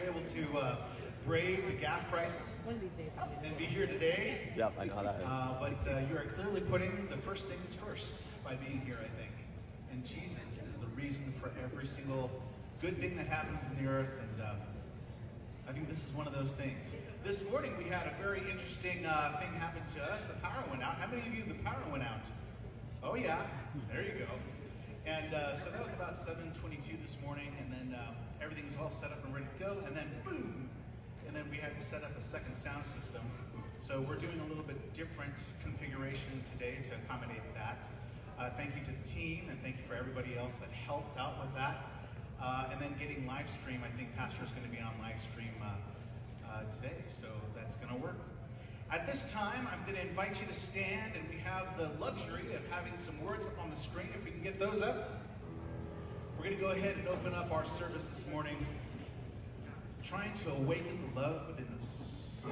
able to brave the gas prices and be here today. Yep, I know how that is. But you are clearly putting the first things first by being here, I think. And Jesus is the reason for every single good thing that happens in the earth. And I think this is one of those things. This morning we had a very interesting thing happen to us. The power went out. How many of you the power went out? Oh yeah, there you go. And so that was about 7:22 this morning, and then everything was all set up and ready to go, and then boom! And then we had to set up a second sound system. So we're doing a little bit different configuration today to accommodate that. Thank you to the team, and thank you for everybody else that helped out with that. And then getting live stream, I think Pastor's going to be on live stream today, so that's going to work. At this time, I'm going to invite you to stand, and we have the luxury of having some words up on the screen. If we can get those up, we're going to go ahead and open up our service this morning, trying to awaken the love within us.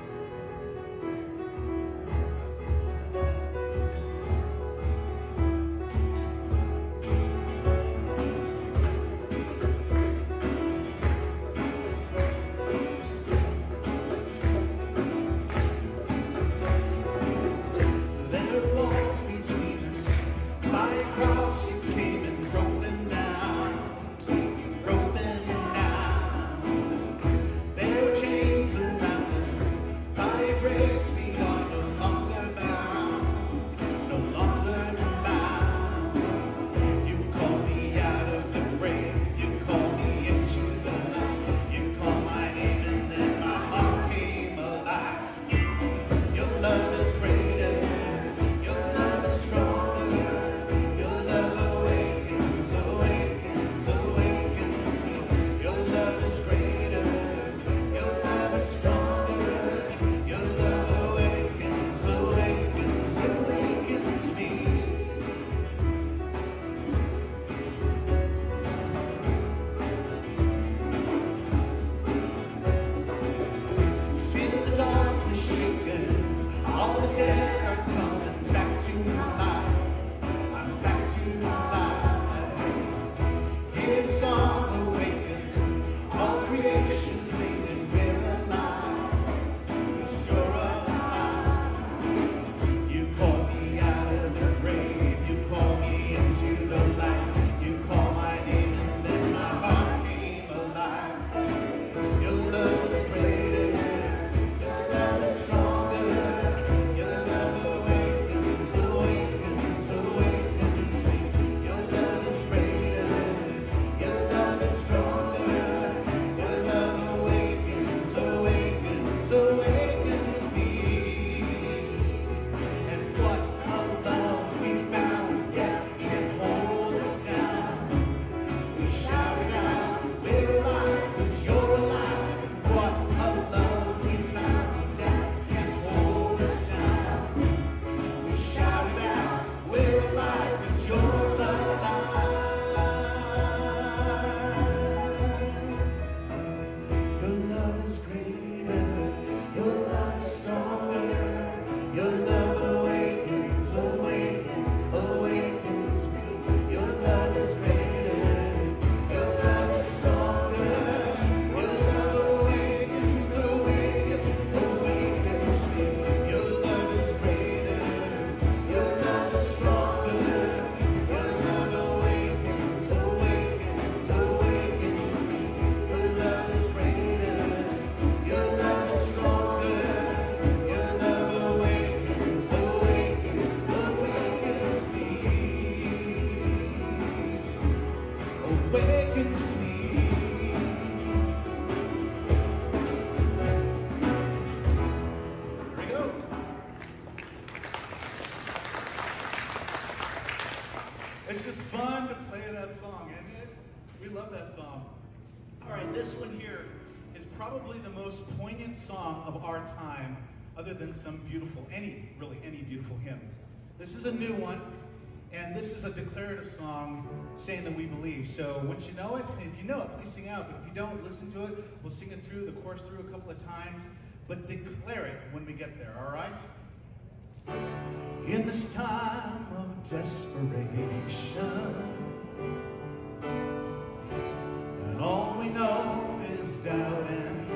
It's just fun to play that song, isn't it? We love that song. All right, this one here is probably the most poignant song of our time, other than any beautiful hymn. This is a new one, and this is a declarative song saying that we believe. So once you know it, if you know it, please sing out. But if you don't, listen to it. We'll sing it through, the chorus through a couple of times, but declare it when we get there, all right? In this time of desperation, and all we know is doubt and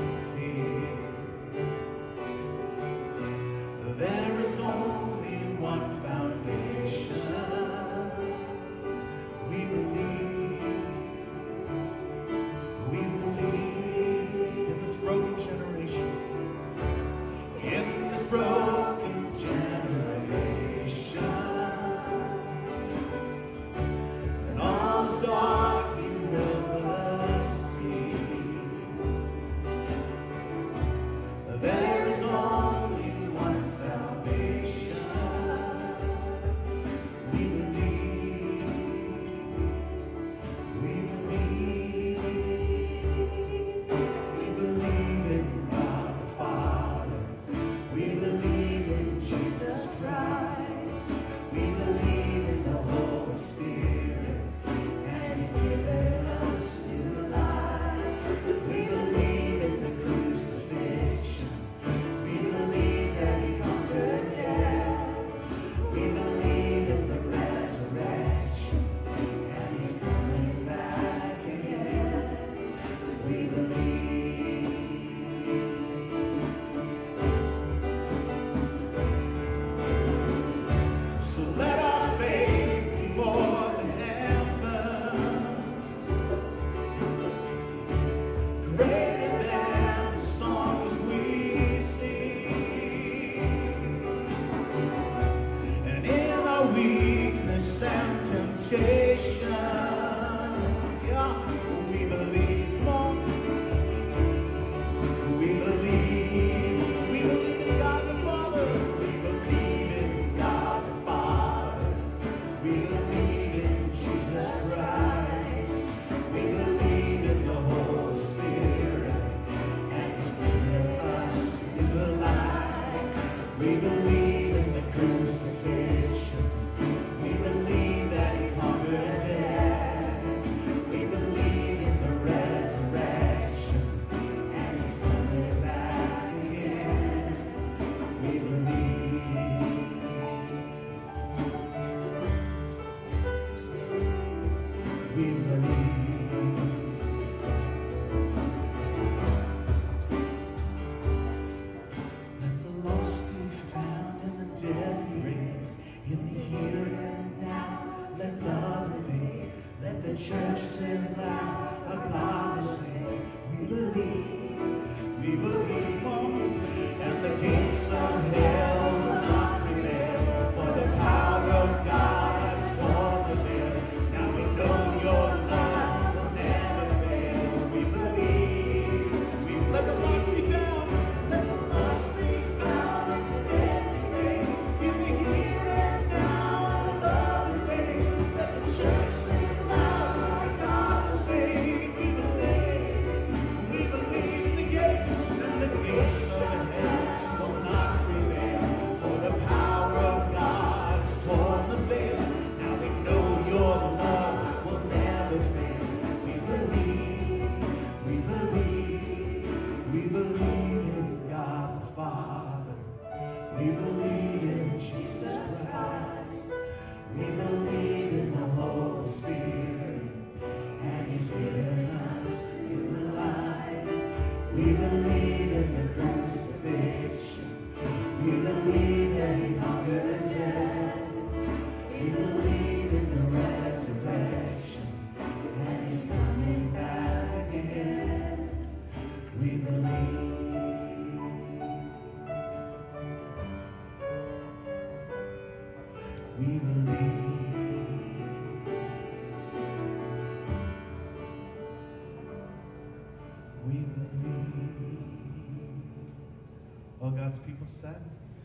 God's people said?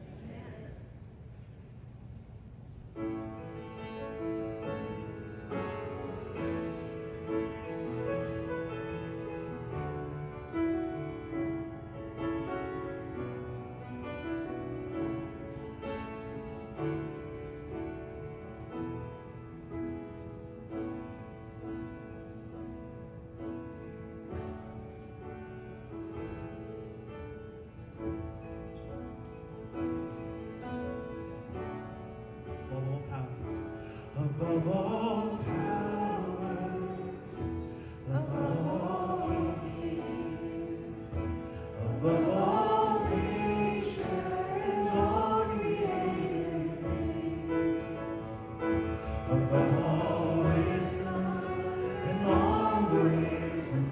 Above all powers, above all kings, above all nations, all created things, above all wisdom and all ways of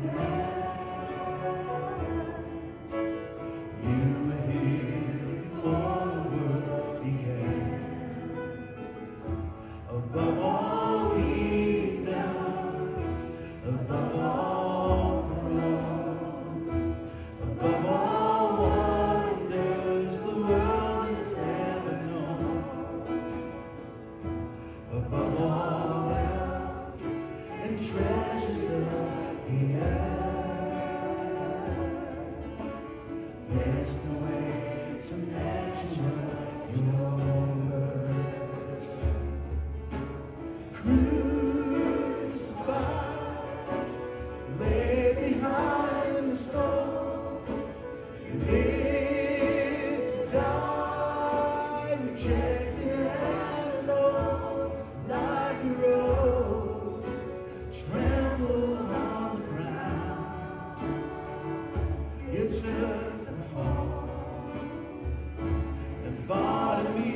man, you were here before the world began. Above all kingdoms, above all thrones, above all wonders the world has ever known, above all wealth and treasures of the earth, there's no way to measure your worth. Crucified, laid behind the stone, you lived to die, rejected and alone, like a rose trampled on the ground. You took the fall and fought to me.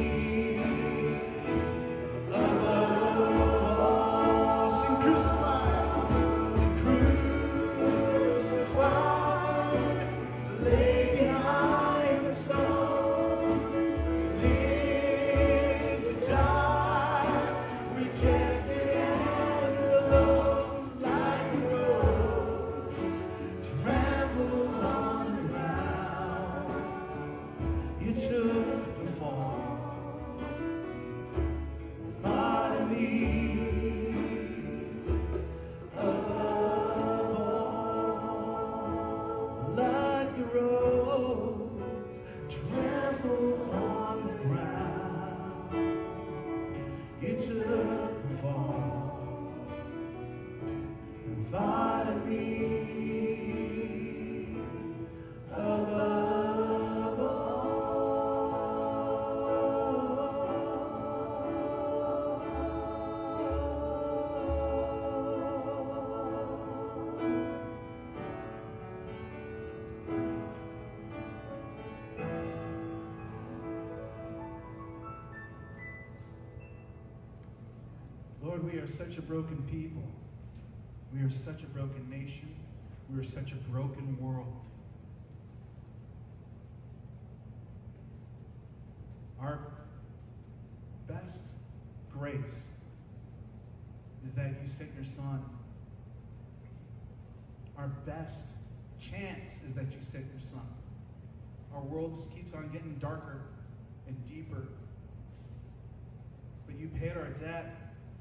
You took the fall and fought to me. Above all, like a rose trampled on the ground, you took the fall and fought to me. Above Lord, we are such a broken people. We are such a broken nation. We are such a broken world. Our best grace is that you sent your Son. Our best chance is that you sent your Son. Our world just keeps on getting darker and deeper. But you paid our debt.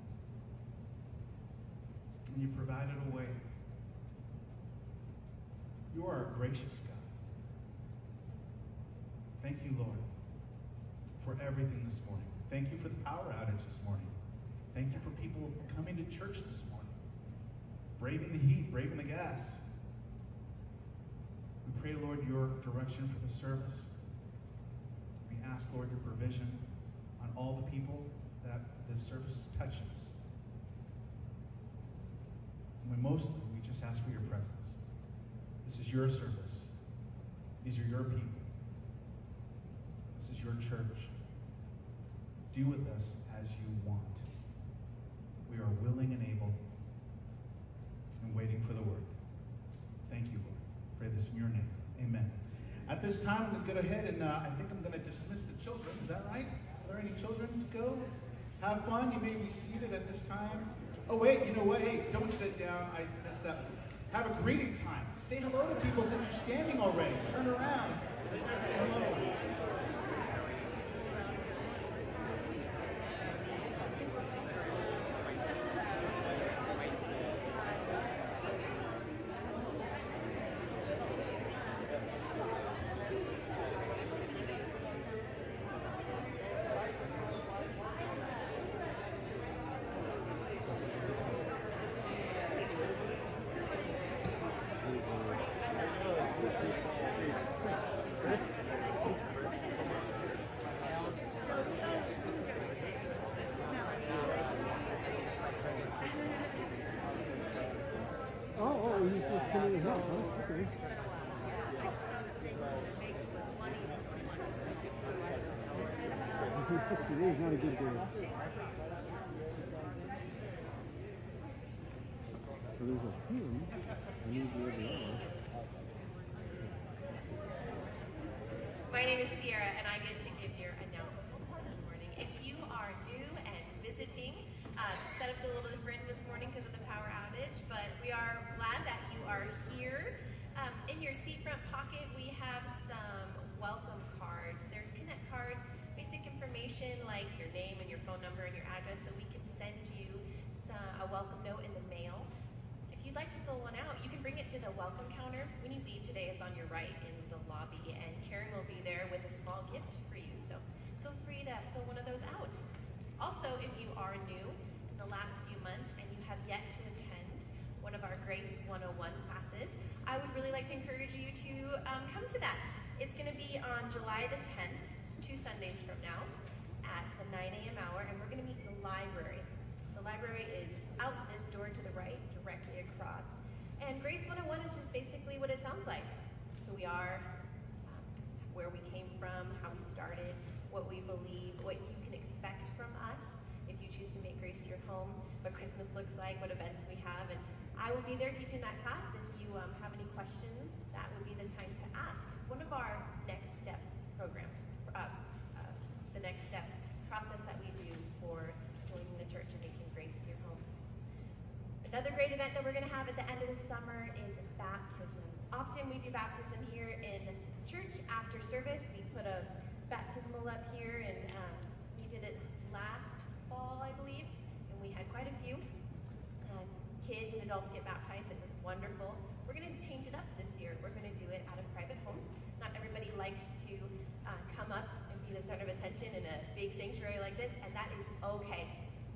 And you provided a way. You are a gracious God. Thank you, Lord, for everything this morning. Thank you for the power outage this morning. Thank you for people coming to church this morning, braving the heat, braving the gas. We pray, Lord, your direction for the service. We ask, Lord, your provision on all the people that this service touches. And mostly, we just ask for your presence. This is your service. These are your people. This is your church. Do with us as you want. We are willing and able and waiting for the word. Thank you, Lord. Pray this in your name. Amen. At this time, I'm going to go ahead and I think I'm going to dismiss the children. Is that right? Are there any children to go? Have fun. You may be seated at this time. Oh, wait, you know what? Hey, don't sit down. I messed up. Have a greeting time. Say hello to people since you're standing already. Turn around. Oh, he's just coming in help, huh? Okay. Today's not a good day. So there's a hymn. I need the every hour. My name is Sierra, and I get to give your announcements this morning. If you are new and visiting, setup's a little different this morning because of the power outage, but we are glad that you are here. In your seat front pocket, we have some welcome cards. They're Connect cards, basic information like your name and your phone number and your address, so we can send you a welcome note in the mail. If you'd like to fill one out, you can bring it to the welcome counter. When you leave today, it's on your right in the lobby, and Karen will be there with a small gift for you. So feel free to fill one of those out. Also, if you are new in the last few months and you have yet to attend one of our Grace 101 classes, I would really like to encourage you to come to that. It's going to be on July the 10th, it's 2 Sundays from now, at the 9 a.m. hour, and we're going to meet in the library. The library is out this door to the right, directly across. And Grace 101 is just basically what it sounds like. Who we are, where we came from, how we started, what we believe, what you can expect from us if you choose to make Grace your home, what Christmas looks like, what events we have. And I will be there teaching that class. If you have any questions, that would be the time to ask. It's one of our next step programs, the next step process that we do for joining the church and making Grace your home. Another great event that we're going to have at the end of the summer is baptism. Often we do baptism here in church after service. We put a baptismal up here, and we did it last fall, I believe, and we had quite a few kids and adults get baptized. It was wonderful. We're going to change it up this year. We're going to do it at a private home. Not everybody likes to come up and be the center of attention in a big sanctuary like this, and that is okay.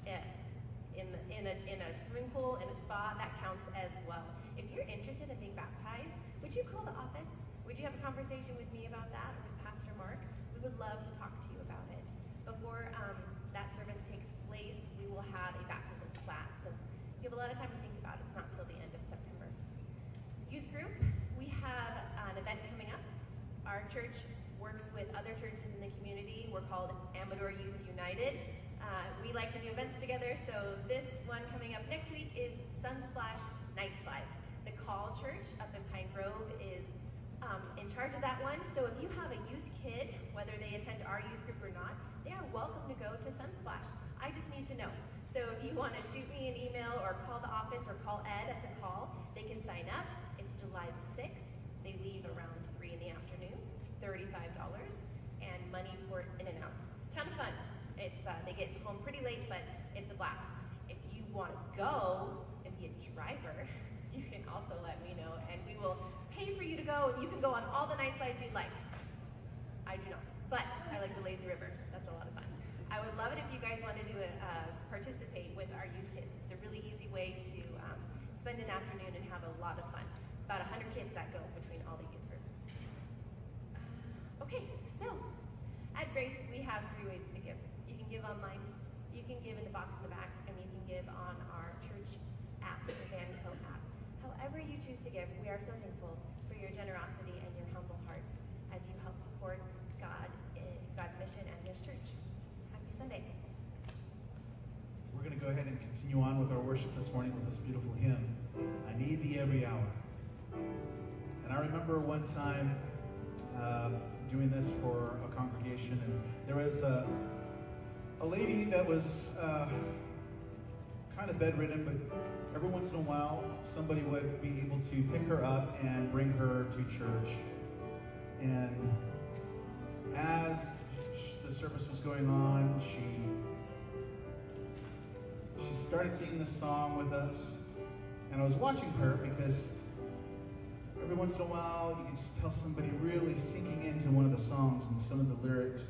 In a swimming pool, in a spa, that counts as well. If you're interested in being baptized, would you call the office? Would you have a conversation with me about that, or with Pastor Mark? We would love to talk to you about it. Before that service takes place, we will have a baptism class. So you have a lot of time to think about it. It's not until the end of September. Youth group, we have an event coming up. Our church works with other churches in the community. We're called Amador Youth United. We like to do events together, so this one coming up next week is Sunsplash Night Slides. The Call Church up in Pine Grove is in charge of that one. So if you have a youth kid, whether they attend our youth group or not, they are welcome to go to Sunsplash. I just need to know. So if you want to shoot me an email or call the office or call Ed at the call, they can sign up. It's July the 6th. They leave around 3 in the afternoon. It's $35 and money for in and out. It's a ton of fun. It's they get home pretty late, but it's a blast. If you want to go and be a driver, you can also let me know, and we will pay for you to go, and you can go on all the night slides you'd like. I do not, but I like the lazy river. That's a lot of fun. I would love it if you guys wanted to participate with our youth kids. It's a really easy way to spend an afternoon and have a lot of fun. About 100 kids that go between all the youth groups. Okay, so at Grace, we have 3 ways to give. You can give online, you can give in the box in the back, and you can give on our church app, the Vanco app. However you choose to give, we are so thankful for your generosity and your humble hearts as you help support God's mission and this church. Happy Sunday. We're going to go ahead and continue on with our worship this morning with this beautiful hymn, I Need Thee Every Hour. And I remember one time doing this for a congregation, and there was a lady that was kind of bedridden, but every once in a while somebody would be able to pick her up and bring her to church. And as the service was going on, she started singing this song with us. And I was watching her because every once in a while you can just tell somebody really sinking into one of the songs and some of the lyrics.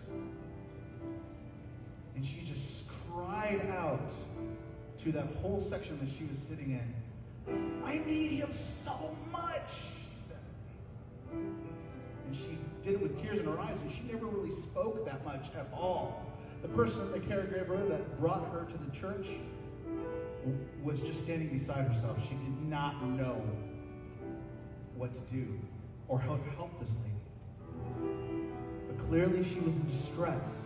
And she just cried out to that whole section that she was sitting in. I need him so much, she said. And she did it with tears in her eyes, and she never really spoke that much at all. The person, the caregiver that brought her to the church, was just standing beside herself. She did not know what to do or how to help this lady. But clearly she was in distress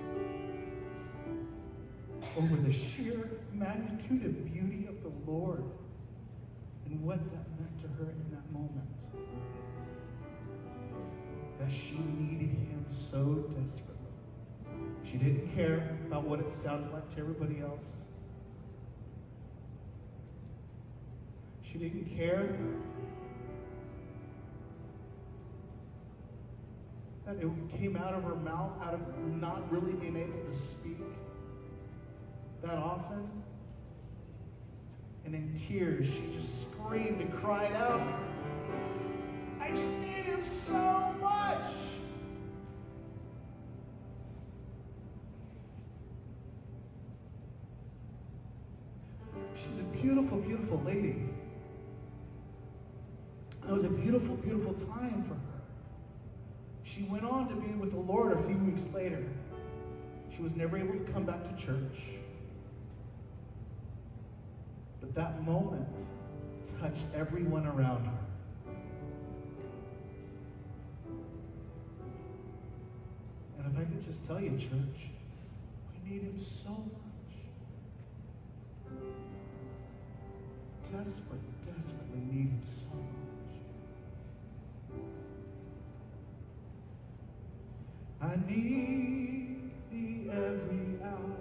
over the sheer magnitude and beauty of the Lord and what that meant to her in that moment. That she needed him so desperately. She didn't care about what it sounded like to everybody else. She didn't care that it came out of her mouth out of not really being able to speak that often. And in tears, she just screamed and cried out, I just need him so much. She's a beautiful, beautiful lady. It was a beautiful, beautiful time for her. She went on to be with the Lord a few weeks later. She was never able to come back to church. But that moment touched everyone around her. And if I could just tell you, church, we need him so much. Desperately need him so much. I need thee every hour,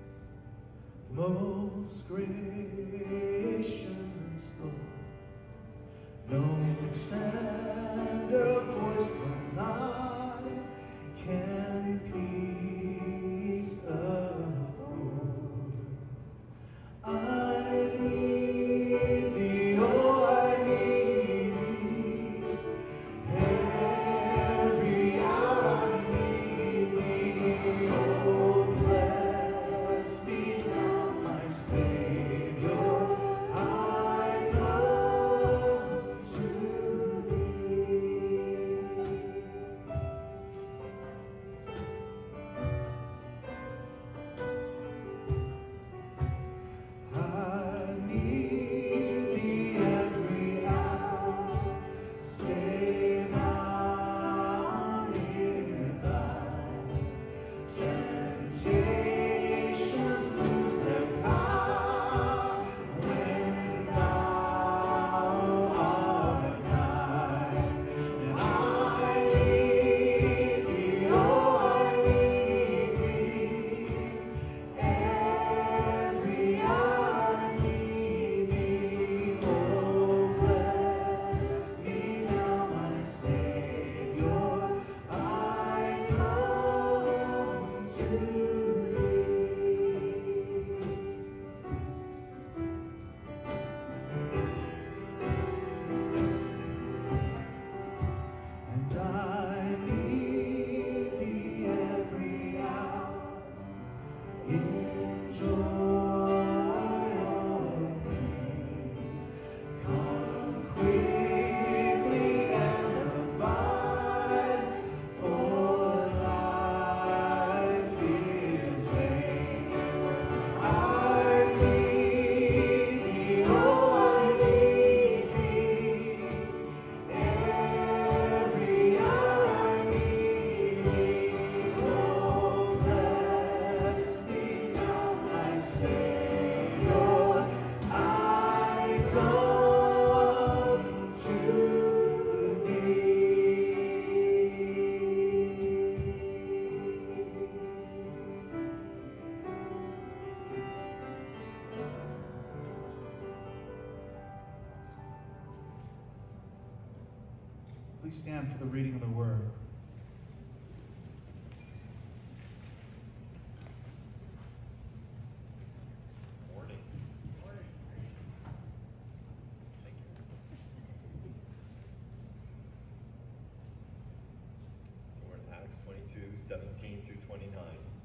most gracious Lord. No tender voice like thine can peace afford. I need thee Please stand for the reading of the word. Morning. Morning. Thank you. So we're in Acts 22, 17 through 29.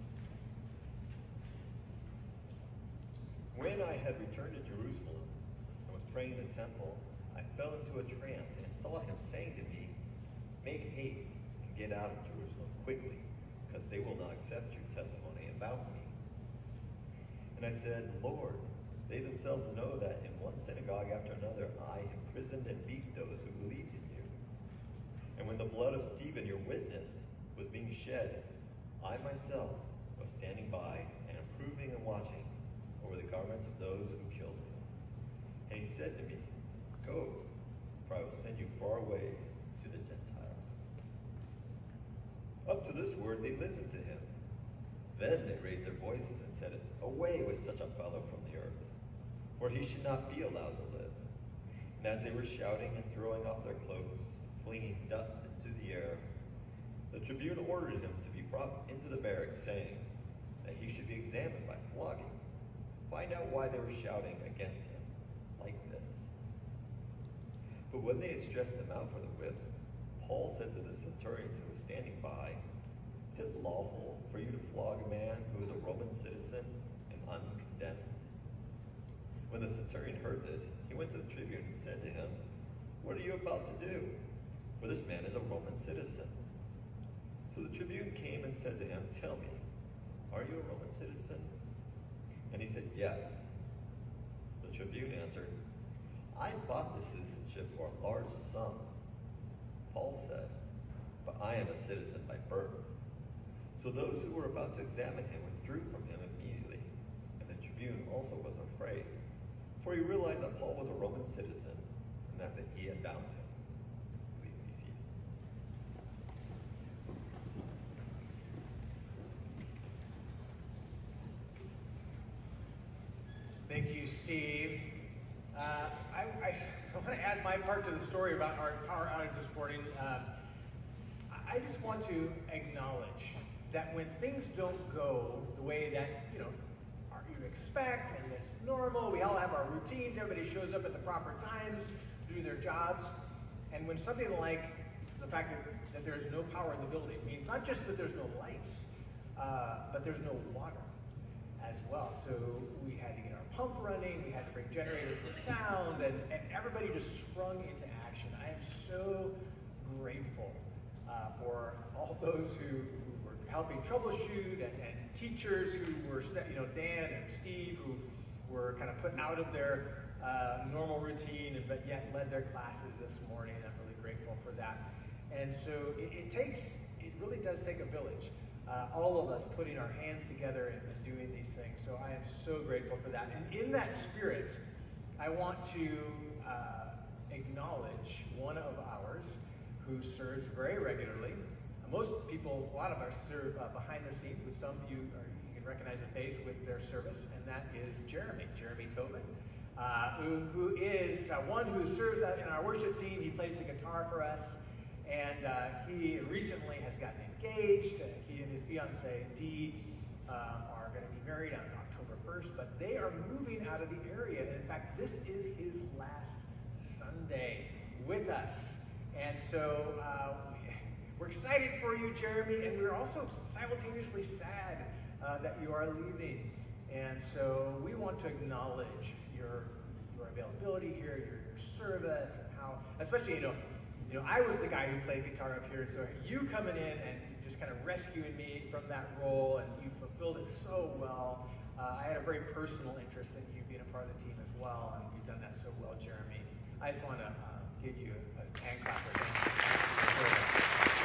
When I had returned to Jerusalem and was praying in the temple, I fell into a trance and saw him saying to me, "Make haste and get out of Jerusalem quickly, because they will not accept your testimony about me." And I said, "Lord, they themselves know that in one synagogue after another I imprisoned and beat those who believed in you. And when the blood of Stephen, your witness, was being shed, I myself was standing by and approving and watching over the garments of those who killed him." And he said to me, "Go, for I will send you far away to the Gentiles." Up to this word they listened to him. Then they raised their voices and said, "Away with such a fellow from the earth, for he should not be allowed to live." And as they were shouting and throwing off their cloaks, flinging dust into the air, the tribune ordered him to be brought into the barracks, saying that he should be examined by flogging, find out why they were shouting against him like this. But when they had stretched him out for the whips, Paul said to the centurion who was standing by, "Is it lawful for you to flog a man who is a Roman citizen and uncondemned?" When the centurion heard this, he went to the tribune and said to him, "What are you about to do? For this man is a Roman citizen." So the tribune came and said to him, "Tell me, are you a Roman citizen?" And he said, "Yes." The tribune answered, "I bought the citizenship for a large sum." Paul said, "But I am a citizen by birth." So those who were about to examine him withdrew from him immediately, and the tribune also was afraid, for he realized that Paul was a Roman citizen and that he had bound him. Please be seated. Thank you, Steve. I want to add my part to the story about our power outage this morning. I just want to acknowledge that when things don't go the way that you expect and it's normal, we all have our routines, everybody shows up at the proper times to do their jobs, and when something like the fact that there's no power in the building means not just that there's no lights, but there's no water as well. So we had to get our pump running, we had to bring generators for sound, and everybody just sprung into action. I am so grateful for all those who were helping troubleshoot and teachers who were, Dan and Steve, who were kind of put out of their normal routine, but yet led their classes this morning. I'm really grateful for that. And so it really does take a village. All of us putting our hands together and doing these things. So I am so grateful for that. And in that spirit, I want to acknowledge one of ours who serves very regularly. Most people, a lot of us serve behind the scenes, with some of you can recognize the face with their service, and that is Jeremy Tobin, who is one who serves in our worship team. He plays the guitar for us, and he recently has gotten engaged. He and his fiancée, Dee, are going to be married on October 1st, but they are moving out of the area. And in fact, this is his last Sunday with us. And so we're excited for you, Jeremy, and we're also simultaneously sad that you are leaving. And so we want to acknowledge your availability here, your service, and how, especially, I was the guy who played guitar up here, so you coming in and just kind of rescuing me from that role, and you fulfilled it so well. I had a very personal interest in you being a part of the team as well, and you've done that so well, Jeremy. I just want to give you a hand clap for thank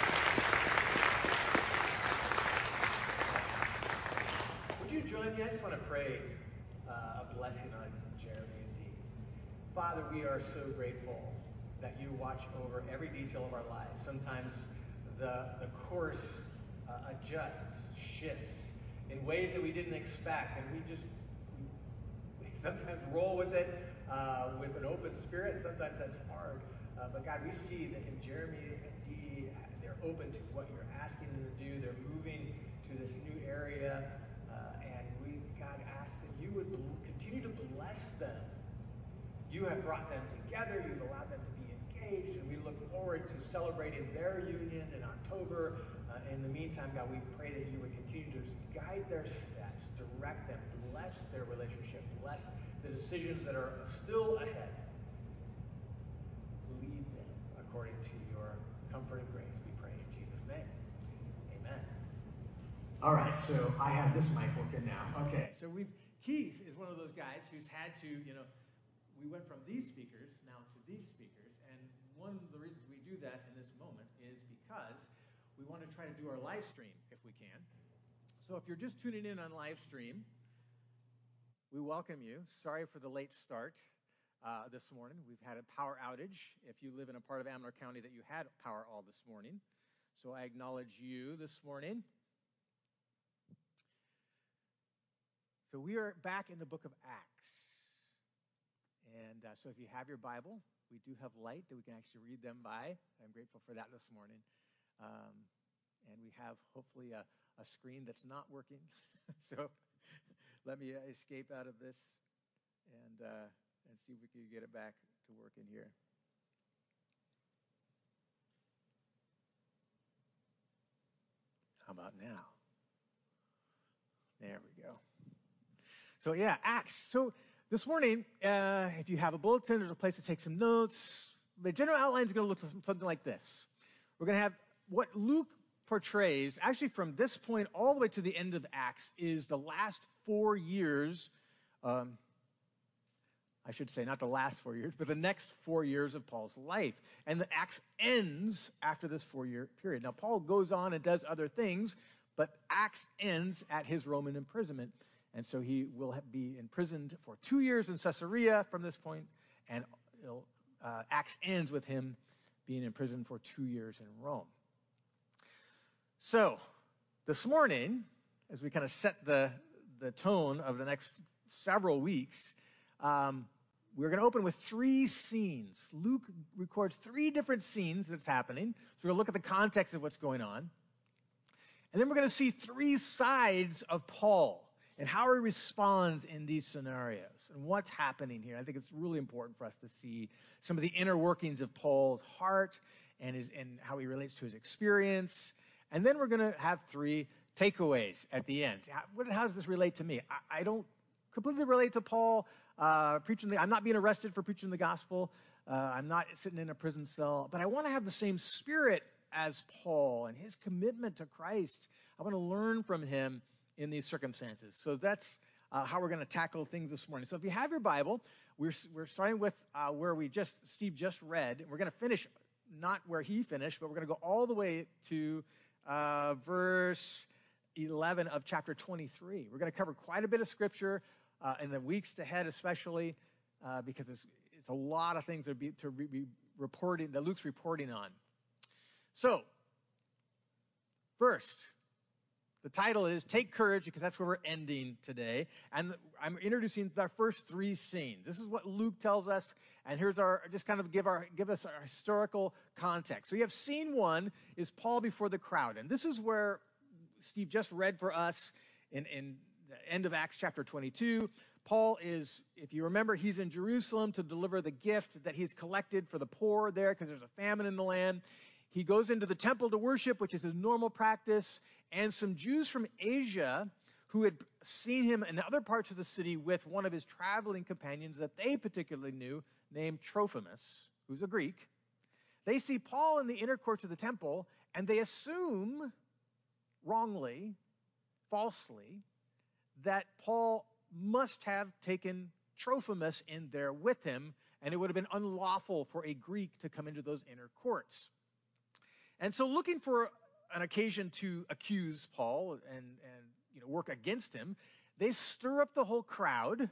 you. Would you join me? I just want to pray a blessing on Jeremy and Dee. Father, we are so grateful that you watch over every detail of our lives. Sometimes the course adjusts, shifts in ways that we didn't expect, and we sometimes roll with it with an open spirit. Sometimes that's hard, But God, we see that in Jeremy and Dee, they're open to what you're asking them to do. They're moving to this new area. And we, God, ask that you would continue to bless them. You have brought them together. You've allowed them to be engaged. And we look forward to celebrating their union in October. In the meantime, God, we pray that you would continue to guide their steps, direct them, bless their relationship, bless the decisions that are still ahead. Lead them according to your comfort and grace, we pray in Jesus' name. Amen. All right, so I have this mic working now. Okay, so Keith is one of those guys who's had to, we went from these speakers now to these speakers, and one of the reasons we do that in this moment is because we want to try to do our live stream if we can. So if you're just tuning in on live stream, we welcome you. Sorry for the late start this morning. We've had a power outage. If you live in a part of Amador County that you had power all this morning, so I acknowledge you this morning. So we are back in the book of Acts. And so if you have your Bible, we do have light that we can actually read them by. I'm grateful for that this morning. And we have hopefully a screen that's not working. So let me escape out of this and see if we can get it back to work in here. How about now? There we go. So yeah, Acts. So this morning, if you have a bulletin, there's a place to take some notes. The general outline is going to look something like this. We're going to have what Luke portrays, actually from this point all the way to the end of Acts, is the last 4 years, I should say not the last 4 years, but the next 4 years of Paul's life. And the Acts ends after this 4-year period. Now, Paul goes on and does other things, but Acts ends at his Roman imprisonment. And so he will be imprisoned for 2 years in Caesarea from this point, and Acts ends with him being imprisoned for 2 years in Rome. So this morning, as we kind of set the tone of the next several weeks, we're going to open with 3 scenes. Luke records 3 different scenes that's happening. So we're going to look at the context of what's going on. And then we're going to see 3 sides of Paul and how he responds in these scenarios and what's happening here. I think it's really important for us to see some of the inner workings of Paul's heart and how he relates to his experience. And then we're going to have 3 takeaways at the end. How does this relate to me? I don't completely relate to Paul preaching. I'm not being arrested for preaching the gospel. I'm not sitting in a prison cell. But I want to have the same spirit as Paul and his commitment to Christ. I want to learn from him in these circumstances. So that's how we're going to tackle things this morning. So if you have your Bible, we're starting with where Steve just read. We're going to finish not where he finished, but we're going to go all the way to verse 11 of chapter 23. We're going to cover quite a bit of scripture in the weeks ahead, especially because it's a lot of things to be reporting that Luke's reporting on. So first, the title is Take Courage, because that's where we're ending today. And I'm introducing our first 3 scenes. This is what Luke tells us. And here's give us our historical context. So you have scene 1 is Paul before the crowd. And this is where Steve just read for us in the end of Acts chapter 22. Paul is, if you remember, he's in Jerusalem to deliver the gift that he's collected for the poor there because there's a famine in the land. He goes into the temple to worship, which is his normal practice, and some Jews from Asia who had seen him in other parts of the city with one of his traveling companions that they particularly knew, named Trophimus, who's a Greek. They see Paul in the inner courts of the temple, and they assume, wrongly, falsely, that Paul must have taken Trophimus in there with him, and it would have been unlawful for a Greek to come into those inner courts. And so looking for an occasion to accuse Paul and work against him, they stir up the whole crowd,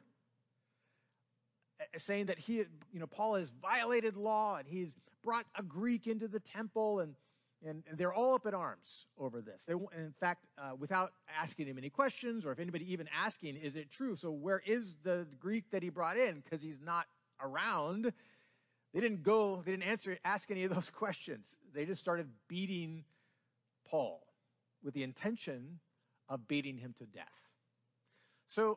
saying that Paul has violated law and he's brought a Greek into the temple, and they're all up in arms over this. In fact, without asking him any questions, or if anybody even asking, is it true? So where is the Greek that he brought in? Because he's not around. They didn't ask any of those questions. They just started beating Paul with the intention of beating him to death. So,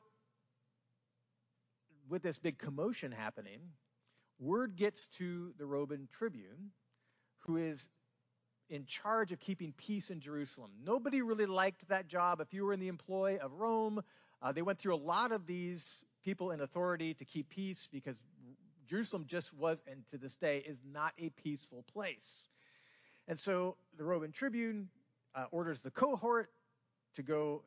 with this big commotion happening, word gets to the Roman tribune, who is in charge of keeping peace in Jerusalem. Nobody really liked that job. If you were in the employ of Rome, they went through a lot of these people in authority to keep peace, because Jerusalem just was, and to this day, is not a peaceful place. And so the Roman tribune orders the cohort to go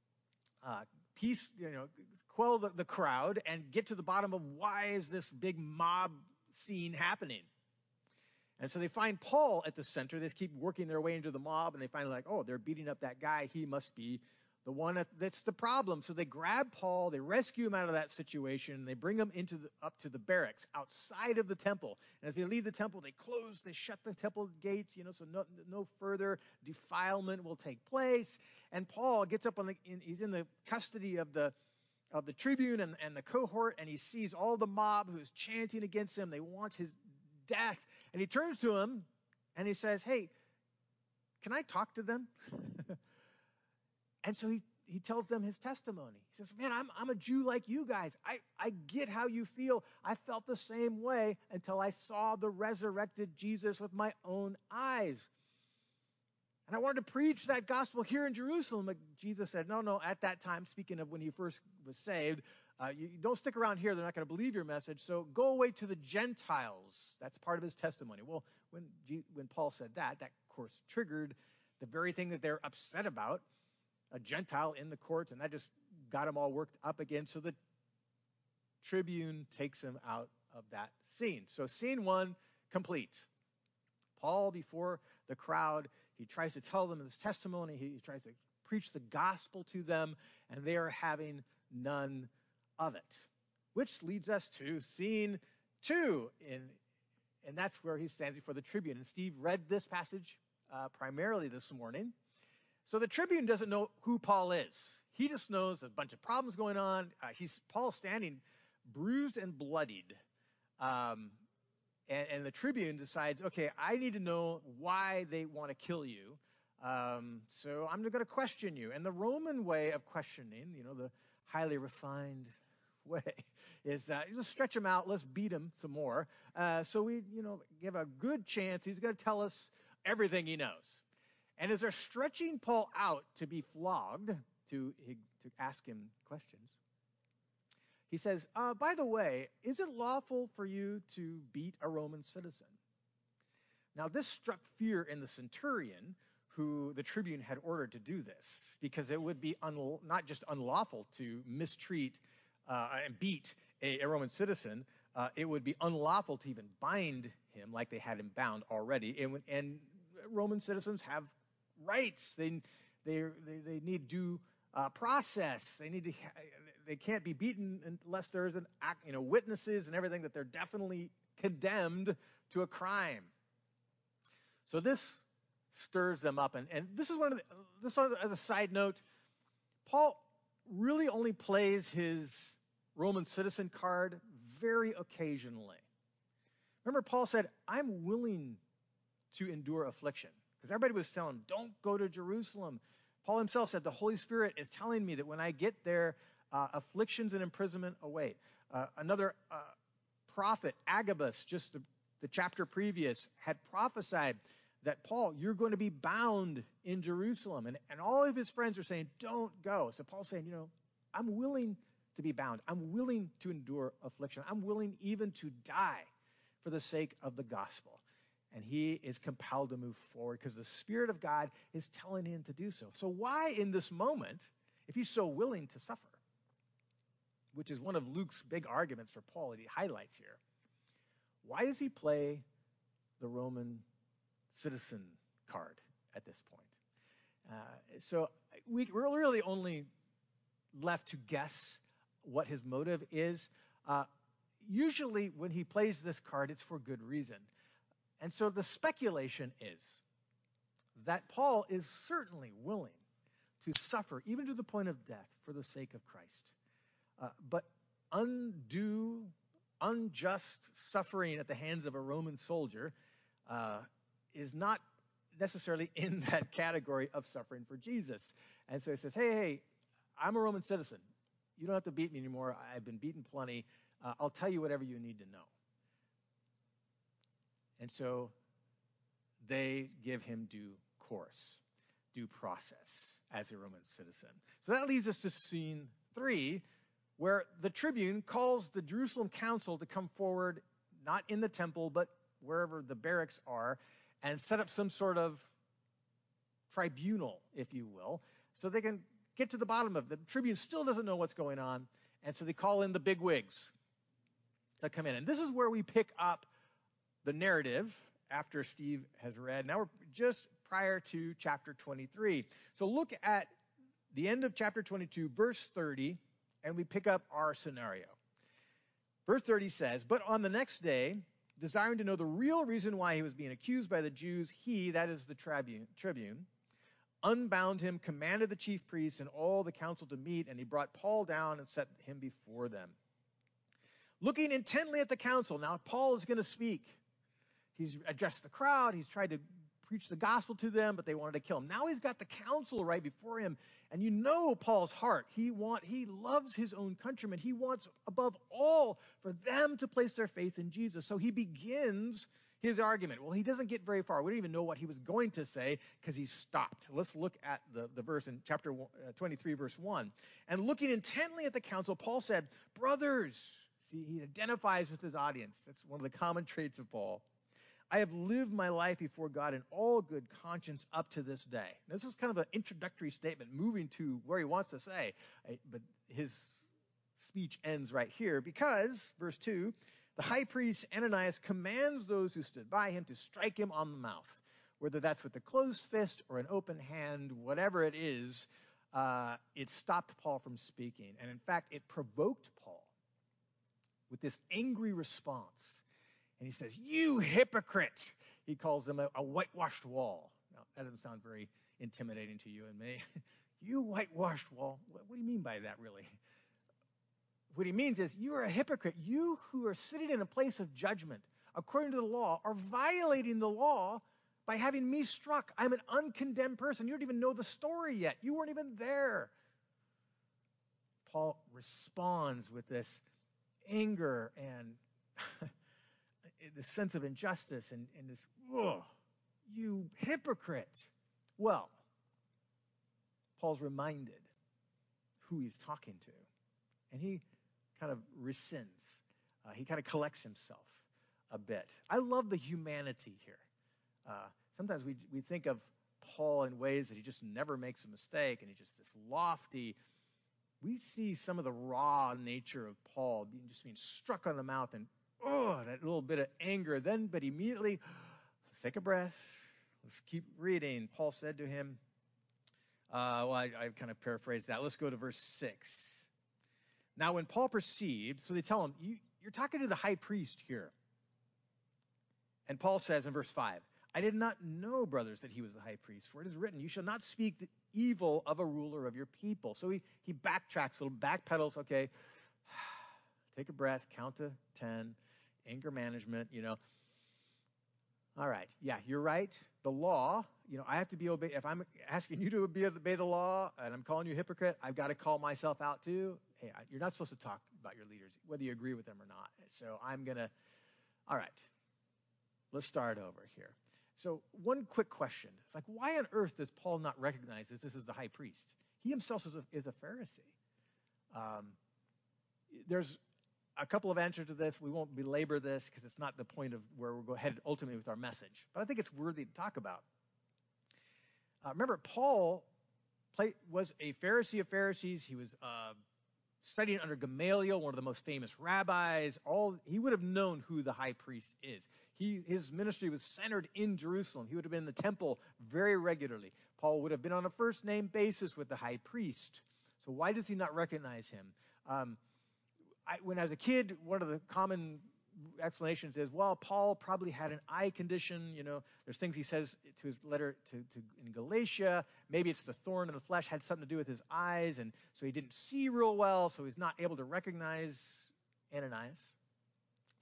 quell the crowd and get to the bottom of why is this big mob scene happening. And so they find Paul at the center. They keep working their way into the mob, and they finally they're beating up that guy. He must be the one that's the problem. So they grab Paul, they rescue him out of that situation, they bring him up to the barracks outside of the temple. And as they leave the temple, they shut the temple gates, so no further defilement will take place. And Paul gets up he's in the custody of the tribune and the cohort, and he sees all the mob who's chanting against him. They want his death. And he turns to him and he says, "Hey, can I talk to them?" And so he tells them his testimony. He says, "Man, I'm a Jew like you guys. I get how you feel. I felt the same way until I saw the resurrected Jesus with my own eyes. And I wanted to preach that gospel here in Jerusalem." But Jesus said, no, at that time, speaking of when he first was saved, you don't stick around here. They're not going to believe your message. So go away to the Gentiles. That's part of his testimony. Well, when Paul said that, of course, triggered the very thing that they're upset about, a Gentile in the courts, and that just got them all worked up again. So the tribune takes him out of that scene. So scene one, complete. Paul, before the crowd, he tries to tell them his testimony. He tries to preach the gospel to them, and they are having none of it. Which leads us to scene two, and that's where he stands before the tribune. And Steve read this passage primarily this morning. So the tribune doesn't know who Paul is. He just knows a bunch of problems going on. Paul's standing bruised and bloodied. And the tribune decides, okay, I need to know why they want to kill you. So I'm going to question you. And the Roman way of questioning, the highly refined way, is just stretch him out. Let's beat him some more. So we, give a good chance he's going to tell us everything he knows. And as they're stretching Paul out to be flogged, to ask him questions, he says, by the way, is it lawful for you to beat a Roman citizen? Now, this struck fear in the centurion, who the tribune had ordered to do this, because it would be not just unlawful to mistreat and beat a Roman citizen, it would be unlawful to even bind him like they had him bound already. And Roman citizens have rights. They need due process. They can't be beaten unless there's witnesses and everything that they're definitely condemned to a crime. So this stirs them up, and this is this as a side note, Paul really only plays his Roman citizen card very occasionally. Remember, Paul said, "I'm willing to endure affliction." Because everybody was telling him, don't go to Jerusalem. Paul himself said, the Holy Spirit is telling me that when I get there, afflictions and imprisonment await. Another prophet, Agabus, just the chapter previous, had prophesied that, Paul, you're going to be bound in Jerusalem. And all of his friends are saying, don't go. So Paul's saying, I'm willing to be bound. I'm willing to endure affliction. I'm willing even to die for the sake of the gospel. And he is compelled to move forward because the Spirit of God is telling him to do so. So why in this moment, if he's so willing to suffer, which is one of Luke's big arguments for Paul that he highlights here, why does he play the Roman citizen card at this point? So we're really only left to guess what his motive is. Usually when he plays this card, it's for good reason. And so the speculation is that Paul is certainly willing to suffer, even to the point of death, for the sake of Christ. But unjust suffering at the hands of a Roman soldier is not necessarily in that category of suffering for Jesus. And so he says, hey, I'm a Roman citizen. You don't have to beat me anymore. I've been beaten plenty. I'll tell you whatever you need to know. And so they give him due course, due process as a Roman citizen. So that leads us to scene 3, where the tribune calls the Jerusalem council to come forward, not in the temple, but wherever the barracks are, and set up some sort of tribunal, if you will, so they can get to the bottom of it. The tribune still doesn't know what's going on, and so they call in the bigwigs to come in. And this is where we pick up the narrative after Steve has read. Now we're just prior to chapter 23. So look at the end of chapter 22, verse 30, and we pick up our scenario. Verse 30 says, "But on the next day, desiring to know the real reason why he was being accused by the Jews, he," that is the tribune, "unbound him, commanded the chief priests and all the council to meet, and he brought Paul down and set him before them. Looking intently at the council," now Paul is going to speak. He's addressed the crowd. He's tried to preach the gospel to them, but they wanted to kill him. Now he's got the council right before him, and you know Paul's heart. He loves his own countrymen. He wants above all for them to place their faith in Jesus. So he begins his argument. Well, he doesn't get very far. We don't even know what he was going to say because he's stopped. Let's look at the verse in chapter 23, verse 1. "And looking intently at the council, Paul said, 'Brothers,'" see, he identifies with his audience. That's one of the common traits of Paul. "I have lived my life before God in all good conscience up to this day." Now, this is kind of an introductory statement moving to where he wants to say, but his speech ends right here because, verse 2, "The high priest Ananias commands those who stood by him to strike him on the mouth." Whether that's with a closed fist or an open hand, whatever it is, it stopped Paul from speaking. And in fact, it provoked Paul with this angry response. And he says, "You hypocrite." He calls them a whitewashed wall. Now, that doesn't sound very intimidating to you and me. You whitewashed wall. What do you mean by that, really? What he means is, you are a hypocrite. You who are sitting in a place of judgment, according to the law, are violating the law by having me struck. I'm an uncondemned person. You don't even know the story yet. You weren't even there. Paul responds with this anger and the sense of injustice and this, you hypocrite. Well, Paul's reminded who he's talking to, and he kind of rescinds. He kind of collects himself a bit. I love the humanity here. Sometimes we think of Paul in ways that he just never makes a mistake, and he's just this lofty. We see some of the raw nature of Paul being struck on the mouth and that little bit of anger. But immediately, let's take a breath. Let's keep reading. Paul said to him, I kind of paraphrased that. Let's go to verse 6. "Now when Paul perceived," so they tell him, you're talking to the high priest here. And Paul says in verse 5, "I did not know, brothers, that he was the high priest, for it is written, you shall not speak the evil of a ruler of your people." So he backtracks a little, backpedals. Okay, take a breath, count to 10, anger management, All right, yeah, you're right. The law, I have to be obeyed. If I'm asking you to obey the law and I'm calling you a hypocrite, I've got to call myself out too. Hey, you're not supposed to talk about your leaders, whether you agree with them or not. So all right, let's start over here. So one quick question. It's like, why on earth does Paul not recognize that this is the high priest? He himself is a Pharisee. There's a couple of answers to this. We won't belabor this because it's not the point of where we're headed ultimately with our message. But I think it's worthy to talk about. Remember, Paul was a Pharisee of Pharisees. He was studying under Gamaliel, one of the most famous rabbis. He would have known who the high priest is. His ministry was centered in Jerusalem. He would have been in the temple very regularly. Paul would have been on a first-name basis with the high priest. So why does he not recognize him? When I was a kid, one of the common explanations is, well, Paul probably had an eye condition. There's things he says to his letter in Galatia. Maybe it's the thorn in the flesh had something to do with his eyes, and so he didn't see real well, so he's not able to recognize Ananias.